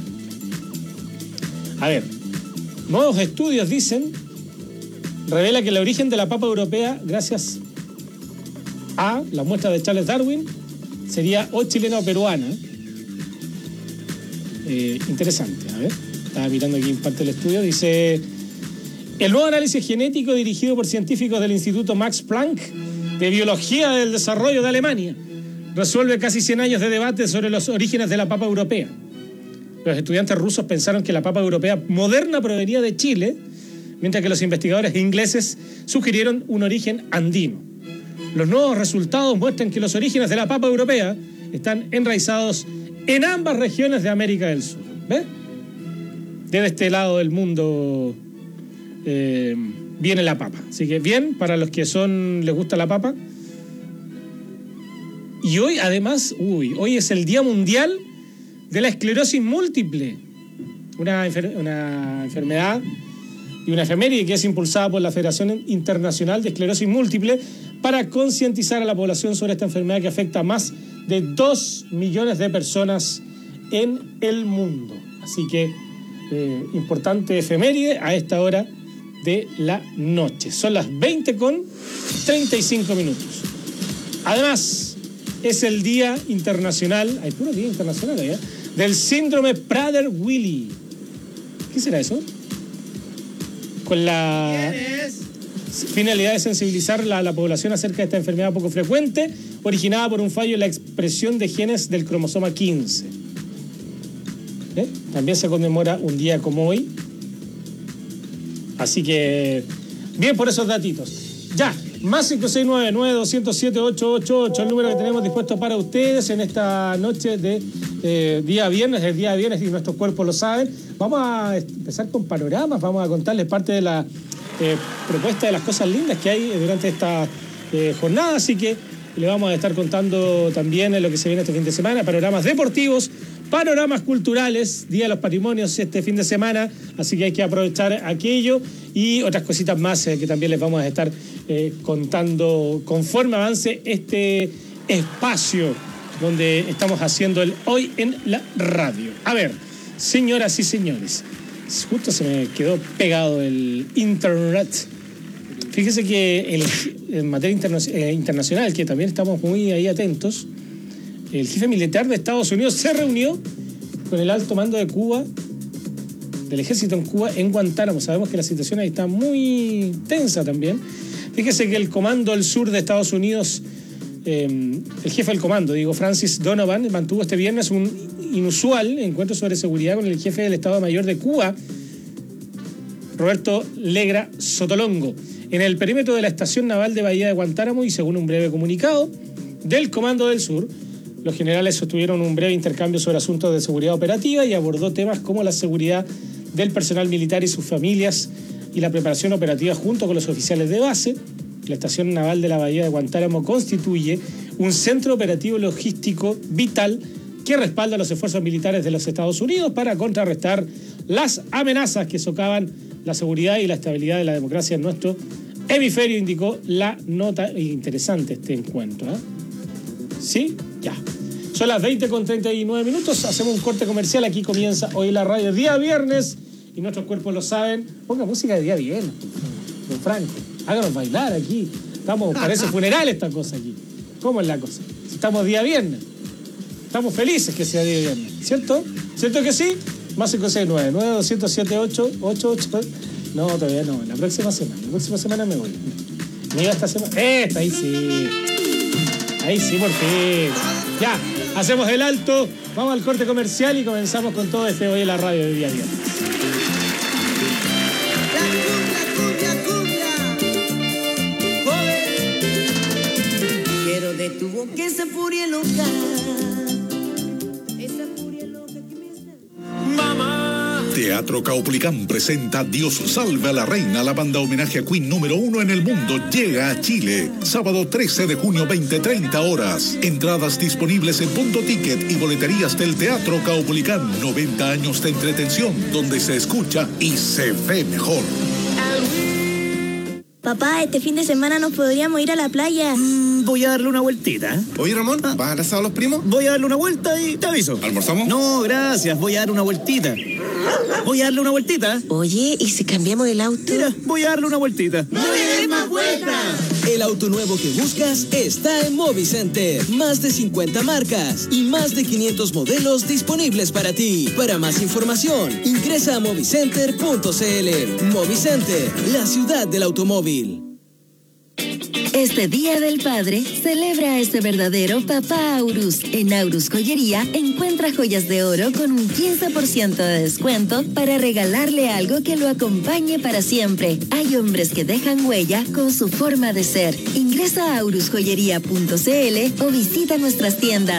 A ver, nuevos estudios revela que el origen de la papa europea, gracias a la muestra de Charles Darwin, sería o chilena o peruana. Interesante, a ver, estaba mirando aquí parte del estudio, dice: el nuevo análisis genético dirigido por científicos del Instituto Max Planck de Biología del Desarrollo de Alemania resuelve casi 100 años de debate sobre los orígenes de la papa europea. Los estudiantes rusos pensaron que la papa europea moderna provenía de Chile, mientras que los investigadores ingleses sugirieron un origen andino. Los nuevos resultados muestran que los orígenes de la papa europea están enraizados en ambas regiones de América del Sur. ¿Ves? Desde este lado del mundo viene la papa. Así que bien, para los que les gusta la papa. Y hoy, además, hoy es el Día Mundial de la Esclerosis Múltiple. Una enfermedad y una efeméride que es impulsada por la Federación Internacional de Esclerosis Múltiple para concientizar a la población sobre esta enfermedad que afecta a más de 2 millones de personas en el mundo. Así que importante efeméride a esta hora de la noche. Son las 20:35. Además, es el Día Internacional, hay puro Día Internacional allá, del Síndrome Prader-Willi. ¿Qué será eso? Con la finalidad de sensibilizar a la población acerca de esta enfermedad poco frecuente, originada por un fallo en la expresión de genes del cromosoma 15. También se conmemora un día como hoy. Así que, bien por esos datitos. Ya, más 569-9207-888, el número que tenemos dispuesto para ustedes en esta noche de día viernes, el día viernes, y nuestros cuerpos lo saben. Vamos a empezar con panoramas, vamos a contarles parte de la propuesta de las cosas lindas que hay durante esta jornada, así que le vamos a estar contando también lo que se viene este fin de semana, panoramas deportivos, panoramas culturales, Día de los Patrimonios este fin de semana, así que hay que aprovechar aquello y otras cositas más que también les vamos a estar contando conforme avance este espacio donde estamos haciendo el Hoy en la Radio. A ver, señoras y señores, justo se me quedó pegado el internet. Fíjese que en materia internacional, que también estamos muy ahí atentos, el jefe militar de Estados Unidos se reunió con el alto mando de Cuba, del ejército en Cuba, en Guantánamo. Sabemos que la situación ahí está muy tensa también. Fíjese que el comando del sur de Estados Unidos, el jefe del comando, Francis Donovan, mantuvo este viernes un inusual encuentro sobre seguridad con el jefe del Estado Mayor de Cuba, Roberto Legra Sotolongo, en el perímetro de la estación naval de Bahía de Guantánamo, y según un breve comunicado del Comando del Sur, los generales sostuvieron un breve intercambio sobre asuntos de seguridad operativa y abordó temas como la seguridad del personal militar y sus familias y la preparación operativa junto con los oficiales de base. La estación naval de la Bahía de Guantánamo constituye un centro operativo logístico vital que respalda los esfuerzos militares de los Estados Unidos para contrarrestar las amenazas que socavan la seguridad y la estabilidad de la democracia en nuestro hemisferio, indicó la nota. Interesante este encuentro, ¿eh? ¿Sí? Ya. Son las 20:39. Hacemos un corte comercial. Aquí comienza Hoy la Radio, día viernes, y nuestros cuerpos lo saben. Ponga música de día viernes, don Franco. Háganos bailar aquí. Parece funeral esta cosa aquí. ¿Cómo es la cosa? Si estamos día viernes, estamos felices que sea día viernes, ¿cierto? ¿Cierto que sí? Más 569-9207-888. No, todavía no. La próxima semana me voy. Me iba esta semana. Ahí sí. Ahí sí, por fin. Ya, hacemos el alto, vamos al corte comercial y comenzamos con todo este Hoy en la Radio de día viernes. Quiero de tu boca esa furia loca. Esa furia loca que me está... Mamá, te Teatro Caupolicán presenta Dios salve a la reina. La banda homenaje a Queen número 1 en el mundo llega a Chile. Sábado 13 de junio, 20:30 horas. Entradas disponibles en Punto Ticket y boleterías del Teatro Caupolicán. 90 años de entretención donde se escucha y se ve mejor. Papá, este fin de semana nos podríamos ir a la playa. Voy a darle una vueltita. Oye, Ramón, ¿vas al asado a los primos? Voy a darle una vuelta y te aviso. ¿Almorzamos? No, gracias. Voy a dar una vueltita. Voy a darle una vueltita. Oye, ¿y si cambiamos el auto? Mira, voy a darle una vueltita. ¡No le des más vueltas! El auto nuevo que buscas está en Movicenter. Más de 50 marcas y más de 500 modelos disponibles para ti. Para más información, ingresa a movicenter.cl. Movicenter, la ciudad del automóvil. Este Día del Padre, celebra a este verdadero papá Aurus. En Aurus Joyería, encuentra joyas de oro con un 15% de descuento para regalarle algo que lo acompañe para siempre. Hay hombres que dejan huella con su forma de ser. Ingresa a aurusjoyería.cl o visita nuestras tiendas.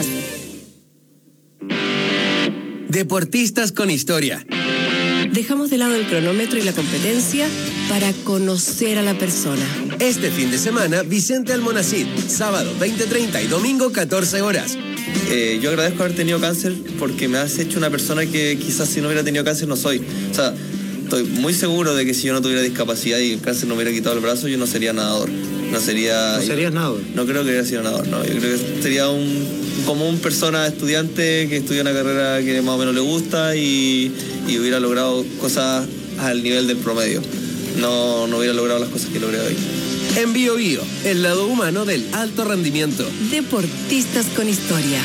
Deportistas con historia. Dejamos de lado el cronómetro y la competencia para conocer a la persona. Este fin de semana, Vicente Almonacid, sábado 20:30 y domingo 14 horas. Yo agradezco haber tenido cáncer porque me has hecho una persona que quizás si no hubiera tenido cáncer no soy. O sea, estoy muy seguro de que si yo no tuviera discapacidad y el cáncer no me hubiera quitado el brazo, yo no sería nadador. ¿No serías nadador? No creo que hubiera sido nadador, no. Yo creo que sería un común persona estudiante que estudia una carrera que más o menos le gusta y hubiera logrado cosas al nivel del promedio. No hubiera logrado las cosas que logré hoy. En Bio Bio, el lado humano del alto rendimiento. Deportistas con historia.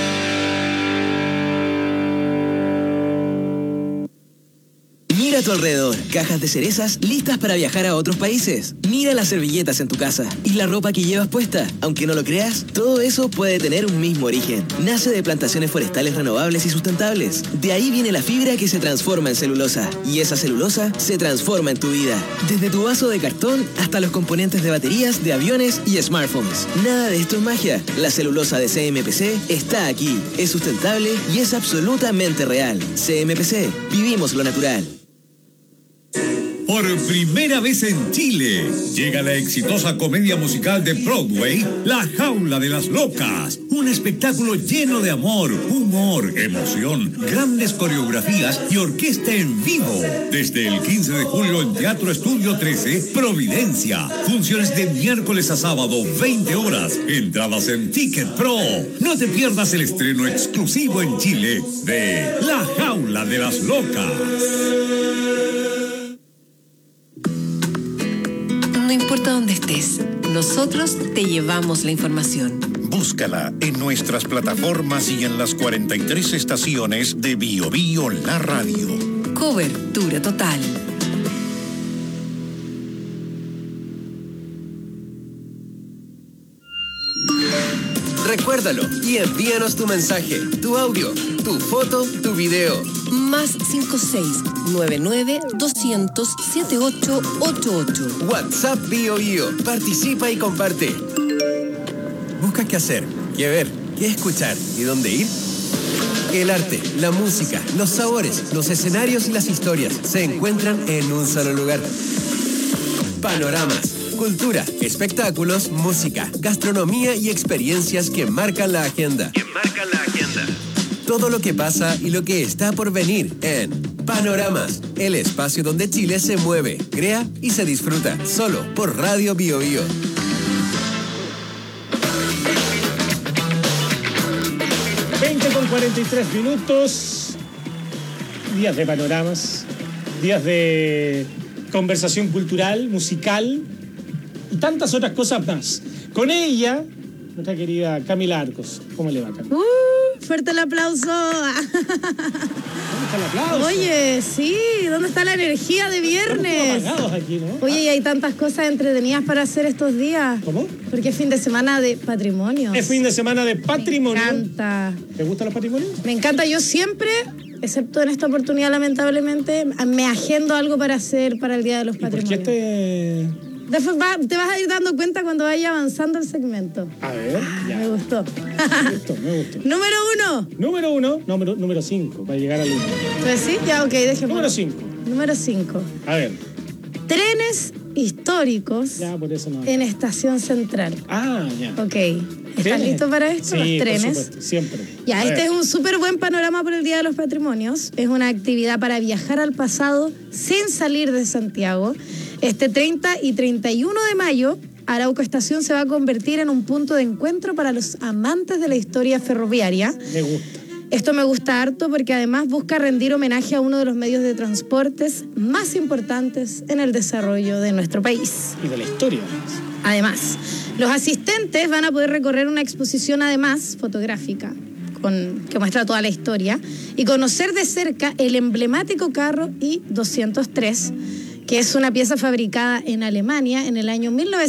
Mira a tu alrededor, cajas de cerezas listas para viajar a otros países. Mira las servilletas en tu casa y la ropa que llevas puesta. Aunque no lo creas, todo eso puede tener un mismo origen. Nace de plantaciones forestales renovables y sustentables. De ahí viene la fibra que se transforma en celulosa. Y esa celulosa se transforma en tu vida. Desde tu vaso de cartón hasta los componentes de baterías, de aviones y smartphones. Nada de esto es magia. La celulosa de CMPC está aquí. Es sustentable y es absolutamente real. CMPC, vivimos lo natural. Por primera vez en Chile, llega la exitosa comedia musical de Broadway, La Jaula de las Locas. Un espectáculo lleno de amor, humor, emoción, grandes coreografías y orquesta en vivo. Desde el 15 de julio en Teatro Estudio 13, Providencia. Funciones de miércoles a sábado, 20 horas. Entradas en Ticket Pro. No te pierdas el estreno exclusivo en Chile de La Jaula de las Locas. No importa dónde estés, nosotros te llevamos la información. Búscala en nuestras plataformas y en las 43 estaciones de Bio Bio La Radio. Cobertura total. Recuérdalo y envíanos tu mensaje, tu audio, tu foto, tu video. Más 56-99-200-7888. WhatsApp Bio Bio. Participa y comparte. ¿Buscas qué hacer, qué ver, qué escuchar y dónde ir? El arte, la música, los sabores, los escenarios y las historias se encuentran en un solo lugar. Panoramas. Cultura, espectáculos, música, gastronomía y experiencias que marcan la agenda. Todo lo que pasa y lo que está por venir en Panoramas, el espacio donde Chile se mueve, crea y se disfruta, solo por Radio Bio Bio. Con 43 minutos, días de panoramas, días de conversación cultural, musical y tantas otras cosas más. Con ella, nuestra querida Camila Arcos. ¿Cómo le va, Camila? Fuerte el aplauso. ¿Dónde está el aplauso? Oye, sí, ¿dónde está la energía de viernes? Estamos apagados aquí, ¿no? Oye, y hay tantas cosas entretenidas para hacer estos días. ¿Cómo? Porque es fin de semana de patrimonio. Es fin de semana de patrimonio. Me encanta. ¿Te gustan los patrimonios? Me encanta. Yo siempre, excepto en esta oportunidad, lamentablemente, me agendo algo para hacer para el Día de los Patrimonios. ¿Por qué Después te vas a ir dando cuenta cuando vaya avanzando el segmento. A ver, ya. Me gustó. Me gustó. Número 5, para llegar al 1. Pues sí, ya, ok, déjeme. Número 5. Número 5. A ver. Trenes históricos ya, por eso no. en Estación Central. Ah, ya. Ok. ¿Estás listo para esto? Sí, los trenes. por supuesto, siempre. Ya, este es un súper buen panorama por el Día de los Patrimonios. Es una actividad para viajar al pasado sin salir de Santiago. Este 30 y 31 de mayo, Arauco Estación se va a convertir en un punto de encuentro para los amantes de la historia ferroviaria. Me gusta. Esto me gusta harto porque además busca rendir homenaje a uno de los medios de transportes más importantes en el desarrollo de nuestro país. Y de la historia. Además, los asistentes van a poder recorrer una exposición además fotográfica que muestra toda la historia y conocer de cerca el emblemático carro I-203, que es una pieza fabricada en Alemania en el año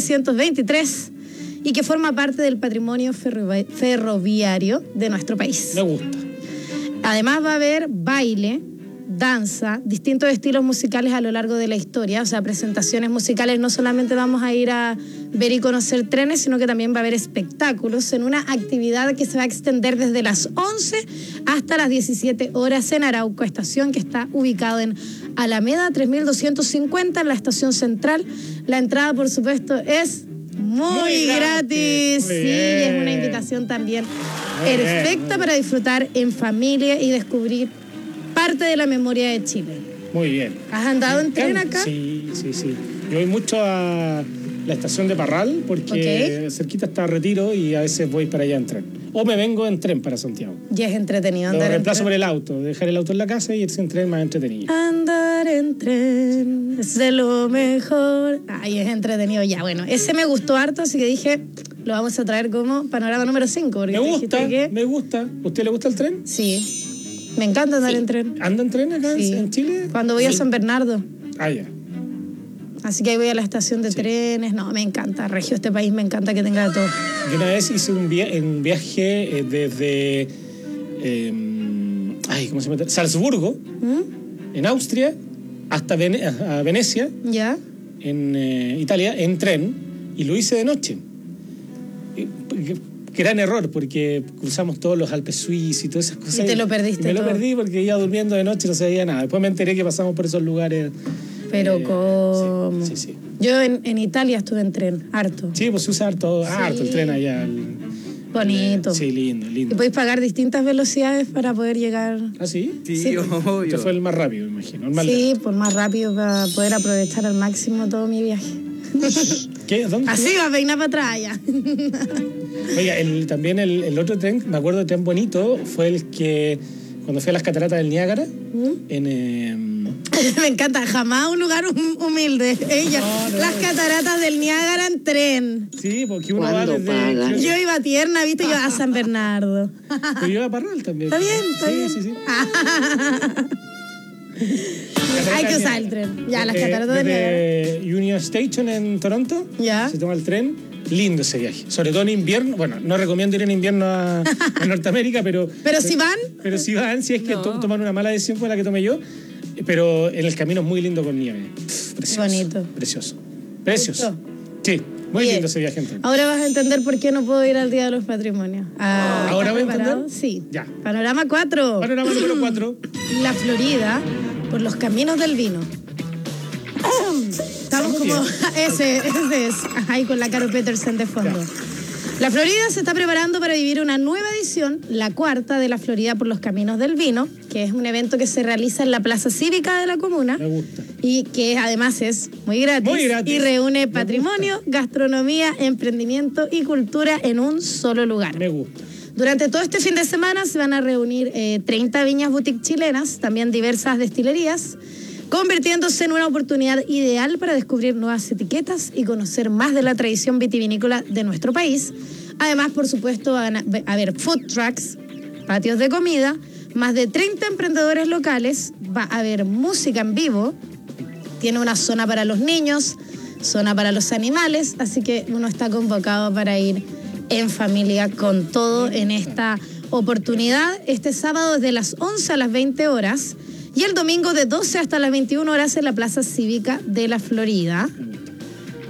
1923 y que forma parte del patrimonio ferroviario de nuestro país. Me gusta. Además va a haber baile, danza, distintos estilos musicales a lo largo de la historia, o sea, presentaciones musicales. No solamente vamos a ir a ver y conocer trenes, sino que también va a haber espectáculos en una actividad que se va a extender desde las 11 hasta las 17 horas en Arauco Estación, que está ubicado en Alameda 3250 en la estación central. La entrada, por supuesto, es muy gratis. Sí, es una invitación también perfecta para disfrutar en familia y descubrir parte de la memoria de Chile. Muy bien. ¿Has andado en tren acá? Sí. Yo voy mucho a la estación de Parral porque cerquita está Retiro y a veces voy para allá en tren. O me vengo en tren para Santiago. Y es entretenido andar en tren. Lo reemplazo por el auto, dejar el auto en la casa y irse en tren más entretenido. Andar en tren es de lo mejor. Ay, es entretenido. Ya, bueno, ese me gustó harto, así que dije, lo vamos a traer como panorama número 5. Me gusta. ¿Usted le gusta el tren? Sí. Me encanta andar en tren. ¿Anda en tren acá en Chile? Cuando voy a San Bernardo. Ah, ya. Así que ahí voy a la estación de trenes. No, me encanta. Regio, este país me encanta que tenga de todo. Yo una vez hice un viaje desde ¿cómo se llama? Salzburgo, en Austria, hasta Venecia, ¿ya? En Italia, en tren, y lo hice de noche. Gran error, porque cruzamos todos los Alpes suizos y todas esas cosas. Y te lo perdiste. Me lo perdí porque iba durmiendo de noche y no sabía nada. Después me enteré que pasamos por esos lugares. Pero ¿cómo? Sí. Yo en Italia estuve en tren, harto. Sí, pues se usa harto el tren allá. Bonito. Sí, lindo. Y podéis pagar distintas velocidades para poder llegar. ¿Ah, sí? Sí, obvio. Este fue el más rápido, me imagino. Sí, pues más rápido para poder aprovechar al máximo todo mi viaje. ¿Qué? ¿Dónde? Así va a peinar para atrás ya. Oiga, también el otro tren, me acuerdo de tren bonito, fue el que cuando fui a las cataratas del Niágara, Me encanta, jamás un lugar humilde. Las cataratas del Niágara en tren. Sí, porque uno va desde... Yo iba tierna, viste, yo a San Bernardo. Pero yo iba a Parral también. Está bien. Sí. Hay que usar el tren. Ya, las cataratas del Niágara. Union Station en Toronto. Ya. Se toma el tren. Lindo ese viaje. Sobre todo en invierno. Bueno, no recomiendo ir en invierno a Norteamérica, pero... ¿Pero si van? Pero si van, si es que toman una mala decisión como la que tomé yo. Pero en el camino es muy lindo con nieve. Precioso. Bonito. Precioso. Sí, muy lindo ese viaje en tren. Ahora vas a entender por qué no puedo ir al Día de los Patrimonios. ¿Ahora voy a entender? Sí. Ya. Panorama 4. Panorama número 4. La Florida, por los caminos del vino. Estamos como... Ese es. Ahí con la Caro Petersen de fondo. Ya. La Florida se está preparando para vivir una nueva edición, la 4ª de la Florida por los Caminos del Vino, que es un evento que se realiza en la Plaza Cívica de la comuna. Me gusta. Y que además es muy gratis. Y reúne patrimonio, gastronomía, emprendimiento y cultura en un solo lugar. Me gusta. Durante todo este fin de semana se van a reunir 30 viñas boutique chilenas, también diversas destilerías, convirtiéndose en una oportunidad ideal para descubrir nuevas etiquetas y conocer más de la tradición vitivinícola de nuestro país. Además, por supuesto, van a haber food trucks, patios de comida, más de 30 emprendedores locales, va a haber música en vivo, tiene una zona para los niños, zona para los animales, así que uno está convocado para ir en familia con todo en esta oportunidad. Este sábado desde las 11 a las 20 horas y el domingo de 12 hasta las 21 horas en la Plaza Cívica de la Florida.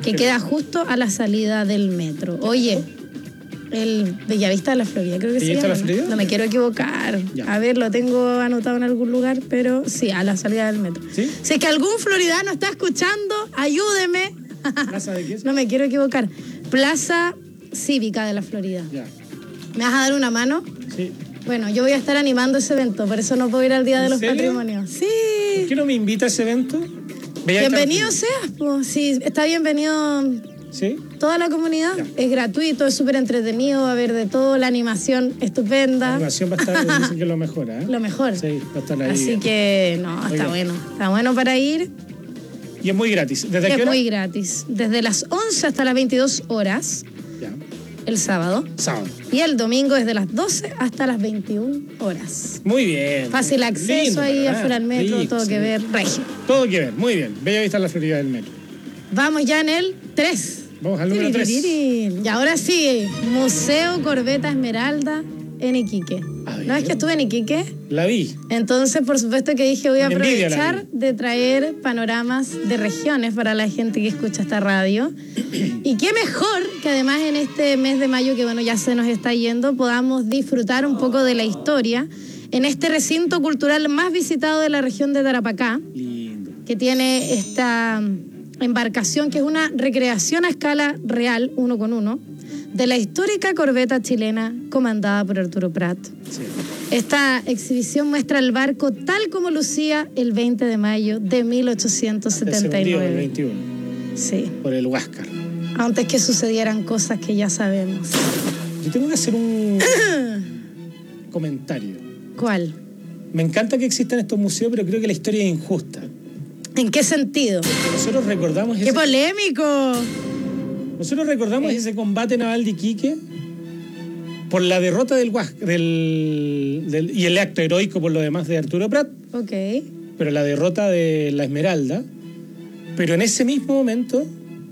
que queda justo a la salida del metro. Oye, el Bellavista de la Florida, creo que sí. ¿Bellavista de la Florida? No me quiero equivocar. Ya. A ver, lo tengo anotado en algún lugar, pero sí, a la salida del metro. ¿Sí? Si es que algún floridano está escuchando, ayúdeme. ¿Plaza de qué? No me quiero equivocar. Plaza Cívica de la Florida. Ya. ¿Me vas a dar una mano? Sí. Bueno, yo voy a estar animando ese evento, por eso no puedo ir al Día de los serio? Patrimonios. Sí. ¿Por qué no me invita a ese evento? Bienvenido seas, pues. Sí, está bienvenido ¿Sí? toda la comunidad. Ya. Es gratuito, es súper entretenido, va a haber de todo, la animación estupenda. La animación va a estar, dicen que es lo mejor, ¿eh? Lo mejor. Sí, va a estar ahí. Así que, no, está Oiga. bueno. Está bueno para ir. Y es muy gratis. ¿Desde qué Es hora? muy gratis. Desde las 11 hasta las 22 horas, Ya. el sábado. Sábado. Y el domingo desde las 12 hasta las 21 horas. Muy bien. Fácil acceso Lindo, ahí ¿verdad? afuera al metro, Rico, todo sí. que ver, regio. Todo que ver, muy bien. Bellavista en la Florida del metro. Vamos ya en el 3. Vamos al número 3. Y ahora sí, Museo Corbeta Esmeralda en Iquique. ¿No es que estuve en Iquique? La vi. Entonces, por supuesto que dije, voy a Con envidia la aprovechar de traer panoramas de regiones para la gente que escucha esta radio. Y qué mejor que además en este mes de mayo, que bueno, ya se nos está yendo, podamos disfrutar un poco de la historia en este recinto cultural más visitado de la región de Tarapacá, que tiene esta embarcación que es una recreación a escala real, 1:1, de la histórica corbeta chilena comandada por Arturo Prat. Sí. Esta exhibición muestra el barco tal como lucía el 20 de mayo de El 1879. 21. Sí, Por el Huáscar. antes que sucedieran cosas que ya sabemos. Yo tengo que hacer un comentario. ¿Cuál? Me encanta que existan estos museos, pero creo que la historia es injusta. ¿En qué sentido? Nosotros recordamos ¡Qué polémico! Nosotros recordamos ese combate naval de Iquique por la derrota del Huáscar y el acto heroico por lo demás de Arturo Prat, Ok. pero la derrota de la Esmeralda. Pero en ese mismo momento,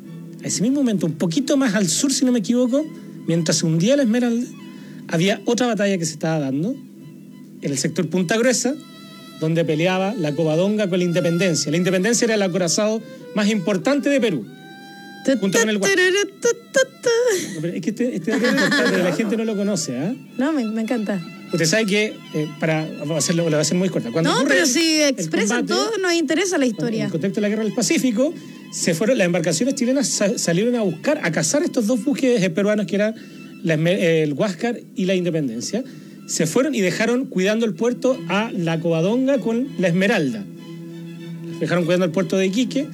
un poquito más al sur, si no me equivoco, mientras se hundía la Esmeralda, había otra batalla que se estaba dando en el sector Punta Gruesa, donde peleaba la Covadonga con la Independencia. La Independencia era el acorazado más importante de Perú, junto con el Huáscar. No, pero es que este dato es importante, la gente no lo conoce, ¿ah? No, me encanta. Usted sabe que, lo voy a hacer muy corta. Cuando No, ocurre pero si el expresa combate, todo, nos interesa la en historia. el contexto de la Guerra del Pacífico, las embarcaciones chilenas salieron a cazar estos dos buques peruanos que eran el Huáscar y la Independencia. Se fueron y dejaron cuidando el puerto a la Covadonga con la Esmeralda. Dejaron cuidando el puerto de Iquique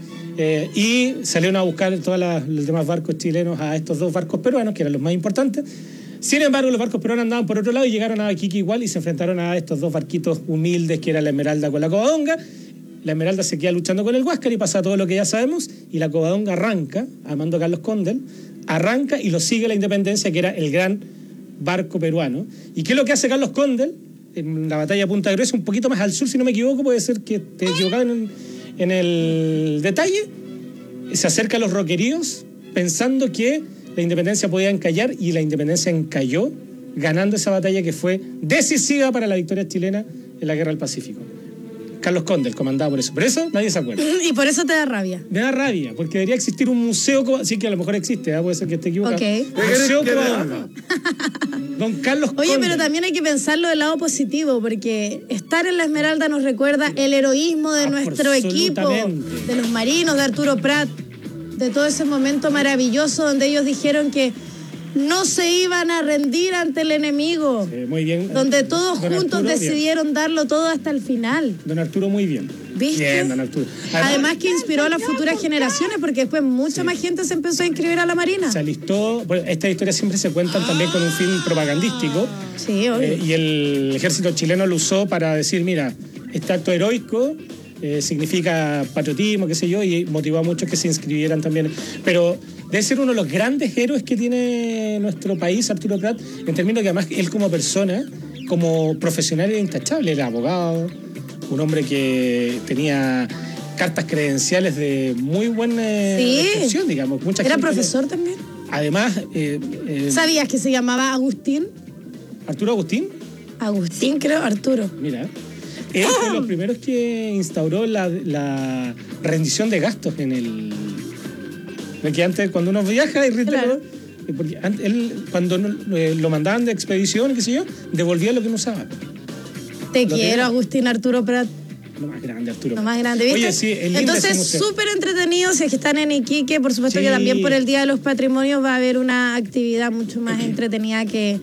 y salieron a buscar todos los demás barcos chilenos a estos dos barcos peruanos, que eran los más importantes. Sin embargo, los barcos peruanos andaban por otro lado y llegaron a Iquique igual y se enfrentaron a estos dos barquitos humildes que era la Esmeralda con la Covadonga. La Esmeralda se queda luchando con el Huáscar y pasa todo lo que ya sabemos, y la Covadonga arranca, a mando de Carlos Condel, arranca y lo sigue la Independencia, que era el gran barco peruano. ¿Y qué es lo que hace Carlos Condel en la batalla de Punta Gruesa, un poquito más al sur, si no me equivoco? Puede ser que esté equivocado en el detalle. Se acerca a los roqueríos pensando que la Independencia podía encallar, y la Independencia encalló, ganando esa batalla que fue decisiva para la victoria chilena en la Guerra del Pacífico. Carlos Condel comandaba por eso. Pero eso nadie se acuerda. Y por eso te da rabia. Me da rabia, porque debería existir un museo, sí, que a lo mejor existe, puede ser que esté equivocado. Ok. Museo Covadonga. Don Carlos Oye, Condel. pero también hay que pensarlo del lado positivo, porque estar en la Esmeralda nos recuerda el heroísmo de nuestro equipo, de los marinos, de Arturo Prat, de todo ese momento maravilloso donde ellos dijeron que no se iban a rendir ante el enemigo. Muy bien. Donde todos Don juntos Arturo, decidieron darlo todo hasta el final. Don Arturo, muy bien. ¿Viste? Bien, don Arturo. Además que inspiró a las futuras generaciones, porque después mucha más gente se empezó a inscribir a la Marina. Se alistó. Bueno, estas historias siempre se cuentan también con un fin propagandístico. Sí, obvio. Y el ejército chileno lo usó para decir, mira, este acto heroico significa patriotismo, qué sé yo, y motivó a muchos que se inscribieran también. Pero debe ser uno de los grandes héroes que tiene nuestro país, Arturo Prat, en términos que además él como persona, como profesional, era intachable. Era abogado, un hombre que tenía cartas credenciales de muy buena recepción, digamos. Mucha ¿Era gente profesor también? Además... ¿Sabías que se llamaba Agustín? ¿Arturo Agustín? Agustín, creo, Arturo. Mira, él fue de los primeros que instauró la rendición de gastos en De que antes, cuando uno viaja, y Claro. porque él, cuando lo mandaban de expedición, qué sé yo, devolvía lo que no usaba. Te Lo quiero, tenía. Agustín Arturo Prat. Lo más grande, Arturo. Lo más grande, ¿viste? Oye, sí, es lindo ese Entonces, museo. súper entretenido. Si es que están en Iquique, por supuesto Sí. que también por el Día de los Patrimonios va a haber una actividad mucho más entretenida que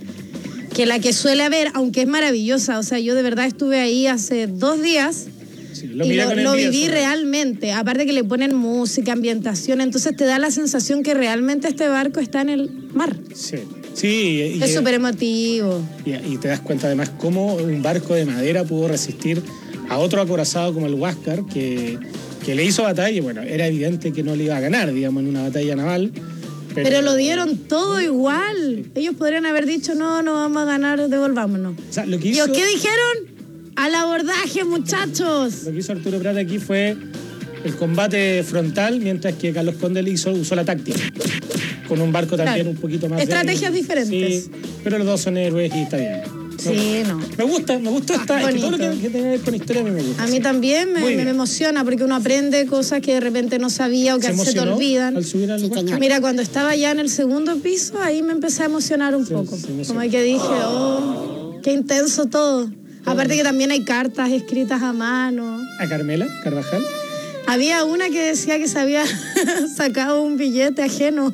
la que suele haber, aunque es maravillosa. O sea, yo de verdad estuve ahí hace 2 días Sí, y miré con lo envidia, viví eso. realmente. Aparte que le ponen música, ambientación, entonces te da la sensación que realmente este barco está en el mar. Sí. Sí, Es súper emotivo. y te das cuenta además cómo un barco de madera pudo resistir a otro acorazado como el Huáscar, que le hizo batalla, y bueno, era evidente que no le iba a ganar, digamos, en una batalla naval. Pero lo dieron todo igual. Ellos podrían haber dicho, no vamos a ganar, devolvámonos. O sea, lo que ¿Y hizo, qué dijeron? Al abordaje, muchachos. lo que hizo Arturo Prat aquí fue el combate frontal, mientras que Carlos Conde usó la táctica. Con un barco también Claro. un poquito más Estrategias débil. diferentes. Sí, pero los dos son héroes y está bien. Sí, no. Me gusta esta. Es que todo lo que tenga que ver con historia a mí me gusta. A mí también Muy me bien. emociona porque uno aprende cosas que de repente no sabía o que ¿Se se te emocionó olvidan. al subir al Huáscar? Mira, cuando estaba ya en el segundo piso, ahí me empecé a emocionar un poco. Como que dije, oh, qué intenso todo. Aparte que también hay cartas escritas a mano. ¿A Carmela Carvajal? Había una que decía que se había sacado un billete ajeno,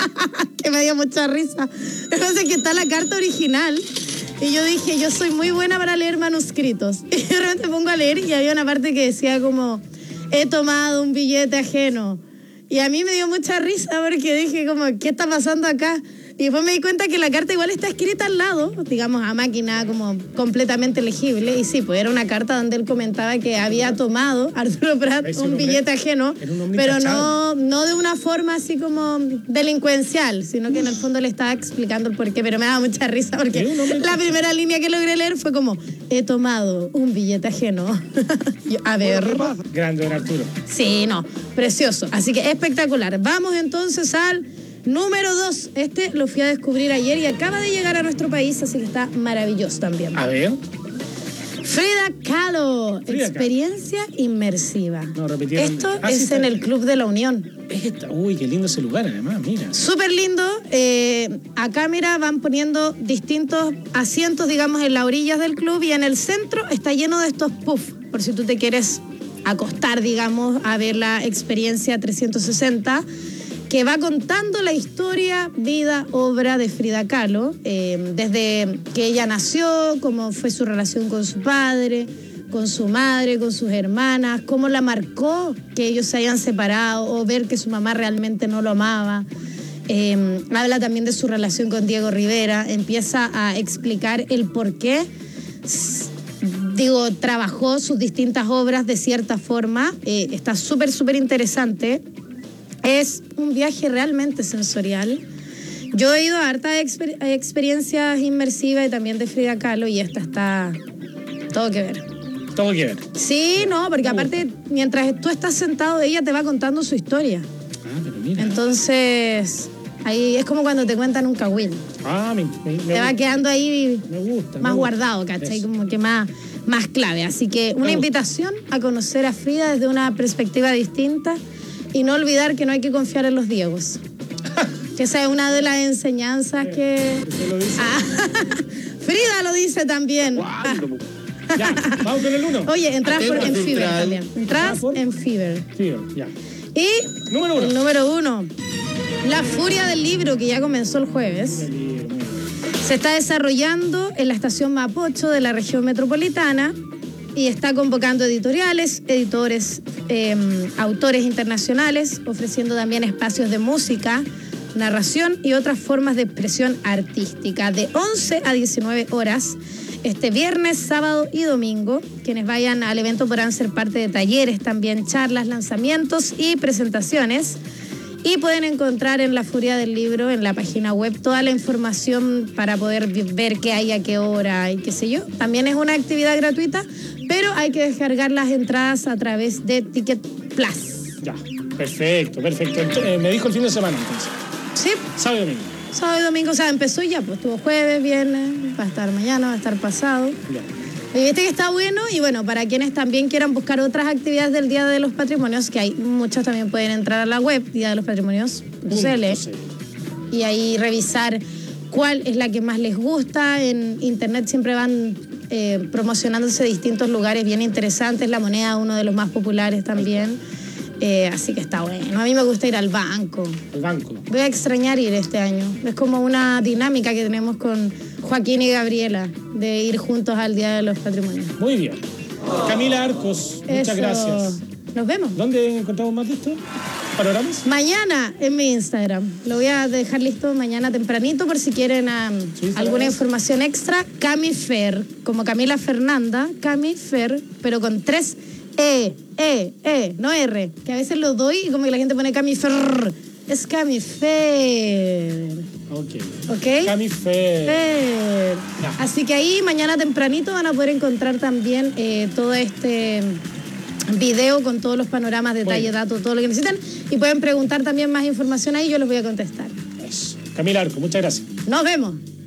que me dio mucha risa. Entonces que está la carta original. Y yo dije, yo soy muy buena para leer manuscritos. Y de repente pongo a leer y había una parte que decía como, he tomado un billete ajeno. Y a mí me dio mucha risa porque dije como, ¿qué está pasando acá? Y después me di cuenta que la carta igual está escrita al lado, digamos, a máquina como completamente legible. Y sí, pues era una carta donde él comentaba que había tomado Arturo Prat un billete ajeno, pero no de una forma así como delincuencial, sino que en el fondo le estaba explicando el porqué. Pero me daba mucha risa porque la primera línea que logré leer fue como, he tomado un billete ajeno. Yo, a ver. Grande, don Arturo. Sí, no, precioso. Así que espectacular. Vamos entonces al número 2. Este lo fui a descubrir ayer y acaba de llegar a nuestro país, así que está maravilloso también. A ver. Frida Kahlo, experiencia inmersiva. No, repitieron. Esto es en el Club de la Unión. Uy, qué lindo ese lugar, además, mira. Súper lindo. Acá, mira, van poniendo distintos asientos, digamos, en las orillas del club y en el centro está lleno de estos puffs, por si tú te quieres acostar, digamos, a ver la experiencia 360, que va contando la historia, vida, obra de Frida Kahlo, desde que ella nació, cómo fue su relación con su padre, con su madre, con sus hermanas, cómo la marcó que ellos se hayan separado o ver que su mamá realmente no lo amaba. Habla también de su relación con Diego Rivera, empieza a explicar el por qué, trabajó sus distintas obras de cierta forma. Está súper, súper interesante. Es un viaje realmente sensorial. Yo he ido a hartas experiencias inmersivas y también de Frida Kahlo y esta está todo que ver. Todo que ver. Sí, no, porque aparte, mientras tú estás sentado, ella te va contando su historia. Ah, pero mira. Entonces, ahí es como cuando te cuentan un cagüín. Ah, te va quedando ahí más me guardado, gusta. ¿cachai? Eso. Como que más clave. Así que una invitación a conocer a Frida desde una perspectiva distinta y no olvidar que no hay que confiar en los Diegos. Que esa es una de las enseñanzas que... Frida lo dice también. Ya, vamos con el 1. Oye, entras en Fever también. Entras en Fever. Fever, ya. Y número 1. El número 1. La Furia del Libro, que ya comenzó el jueves. Se está desarrollando en la estación Mapocho de la región metropolitana y está convocando editoriales, editores, autores internacionales, ofreciendo también espacios de música, narración y otras formas de expresión artística de 11 a 19 horas. Este viernes, sábado y domingo. Quienes vayan al evento podrán ser parte de talleres, también charlas, lanzamientos y presentaciones. Y pueden encontrar en La Furia del Libro, en la página web, toda la información para poder ver qué hay a qué hora y qué sé yo. También es una actividad gratuita, pero hay que descargar las entradas a través de Ticket Plus. Ya, perfecto. Me dijo el fin de semana entonces. Sí. Sábado y domingo. Sábado y domingo, o sea, empezó ya, pues estuvo jueves, viernes, va a estar mañana, va a estar pasado. Ya. Y viste que está bueno, y bueno, para quienes también quieran buscar otras actividades del Día de los Patrimonios, que hay muchos, también pueden entrar a la web, diadelospatrimonios.cl, y ahí revisar cuál es la que más les gusta. En internet siempre van promocionándose distintos lugares bien interesantes, La Moneda, uno de los más populares también. Así que está bueno. A mí me gusta ir al banco. Al banco. Voy a extrañar ir este año. Es como una dinámica que tenemos con Joaquín y Gabriela, de ir juntos al Día de los Patrimonios. Muy bien. Camila Arcos, muchas gracias. Nos vemos. ¿Dónde encontramos más de esto? ¿Panoramas? Mañana en mi Instagram. Lo voy a dejar listo mañana tempranito por si quieren alguna información extra. Camifer, como Camila Fernanda, Camifer, pero con 3 no R, que a veces lo doy y como que la gente pone Camifer. Es Camifer. Ok. Camifer. Así que ahí mañana tempranito van a poder encontrar también todo este video con todos los panoramas, detalle, datos, todo lo que necesitan. Y pueden preguntar también más información ahí, yo les voy a contestar. Eso. Camila Arco, muchas gracias. Nos vemos.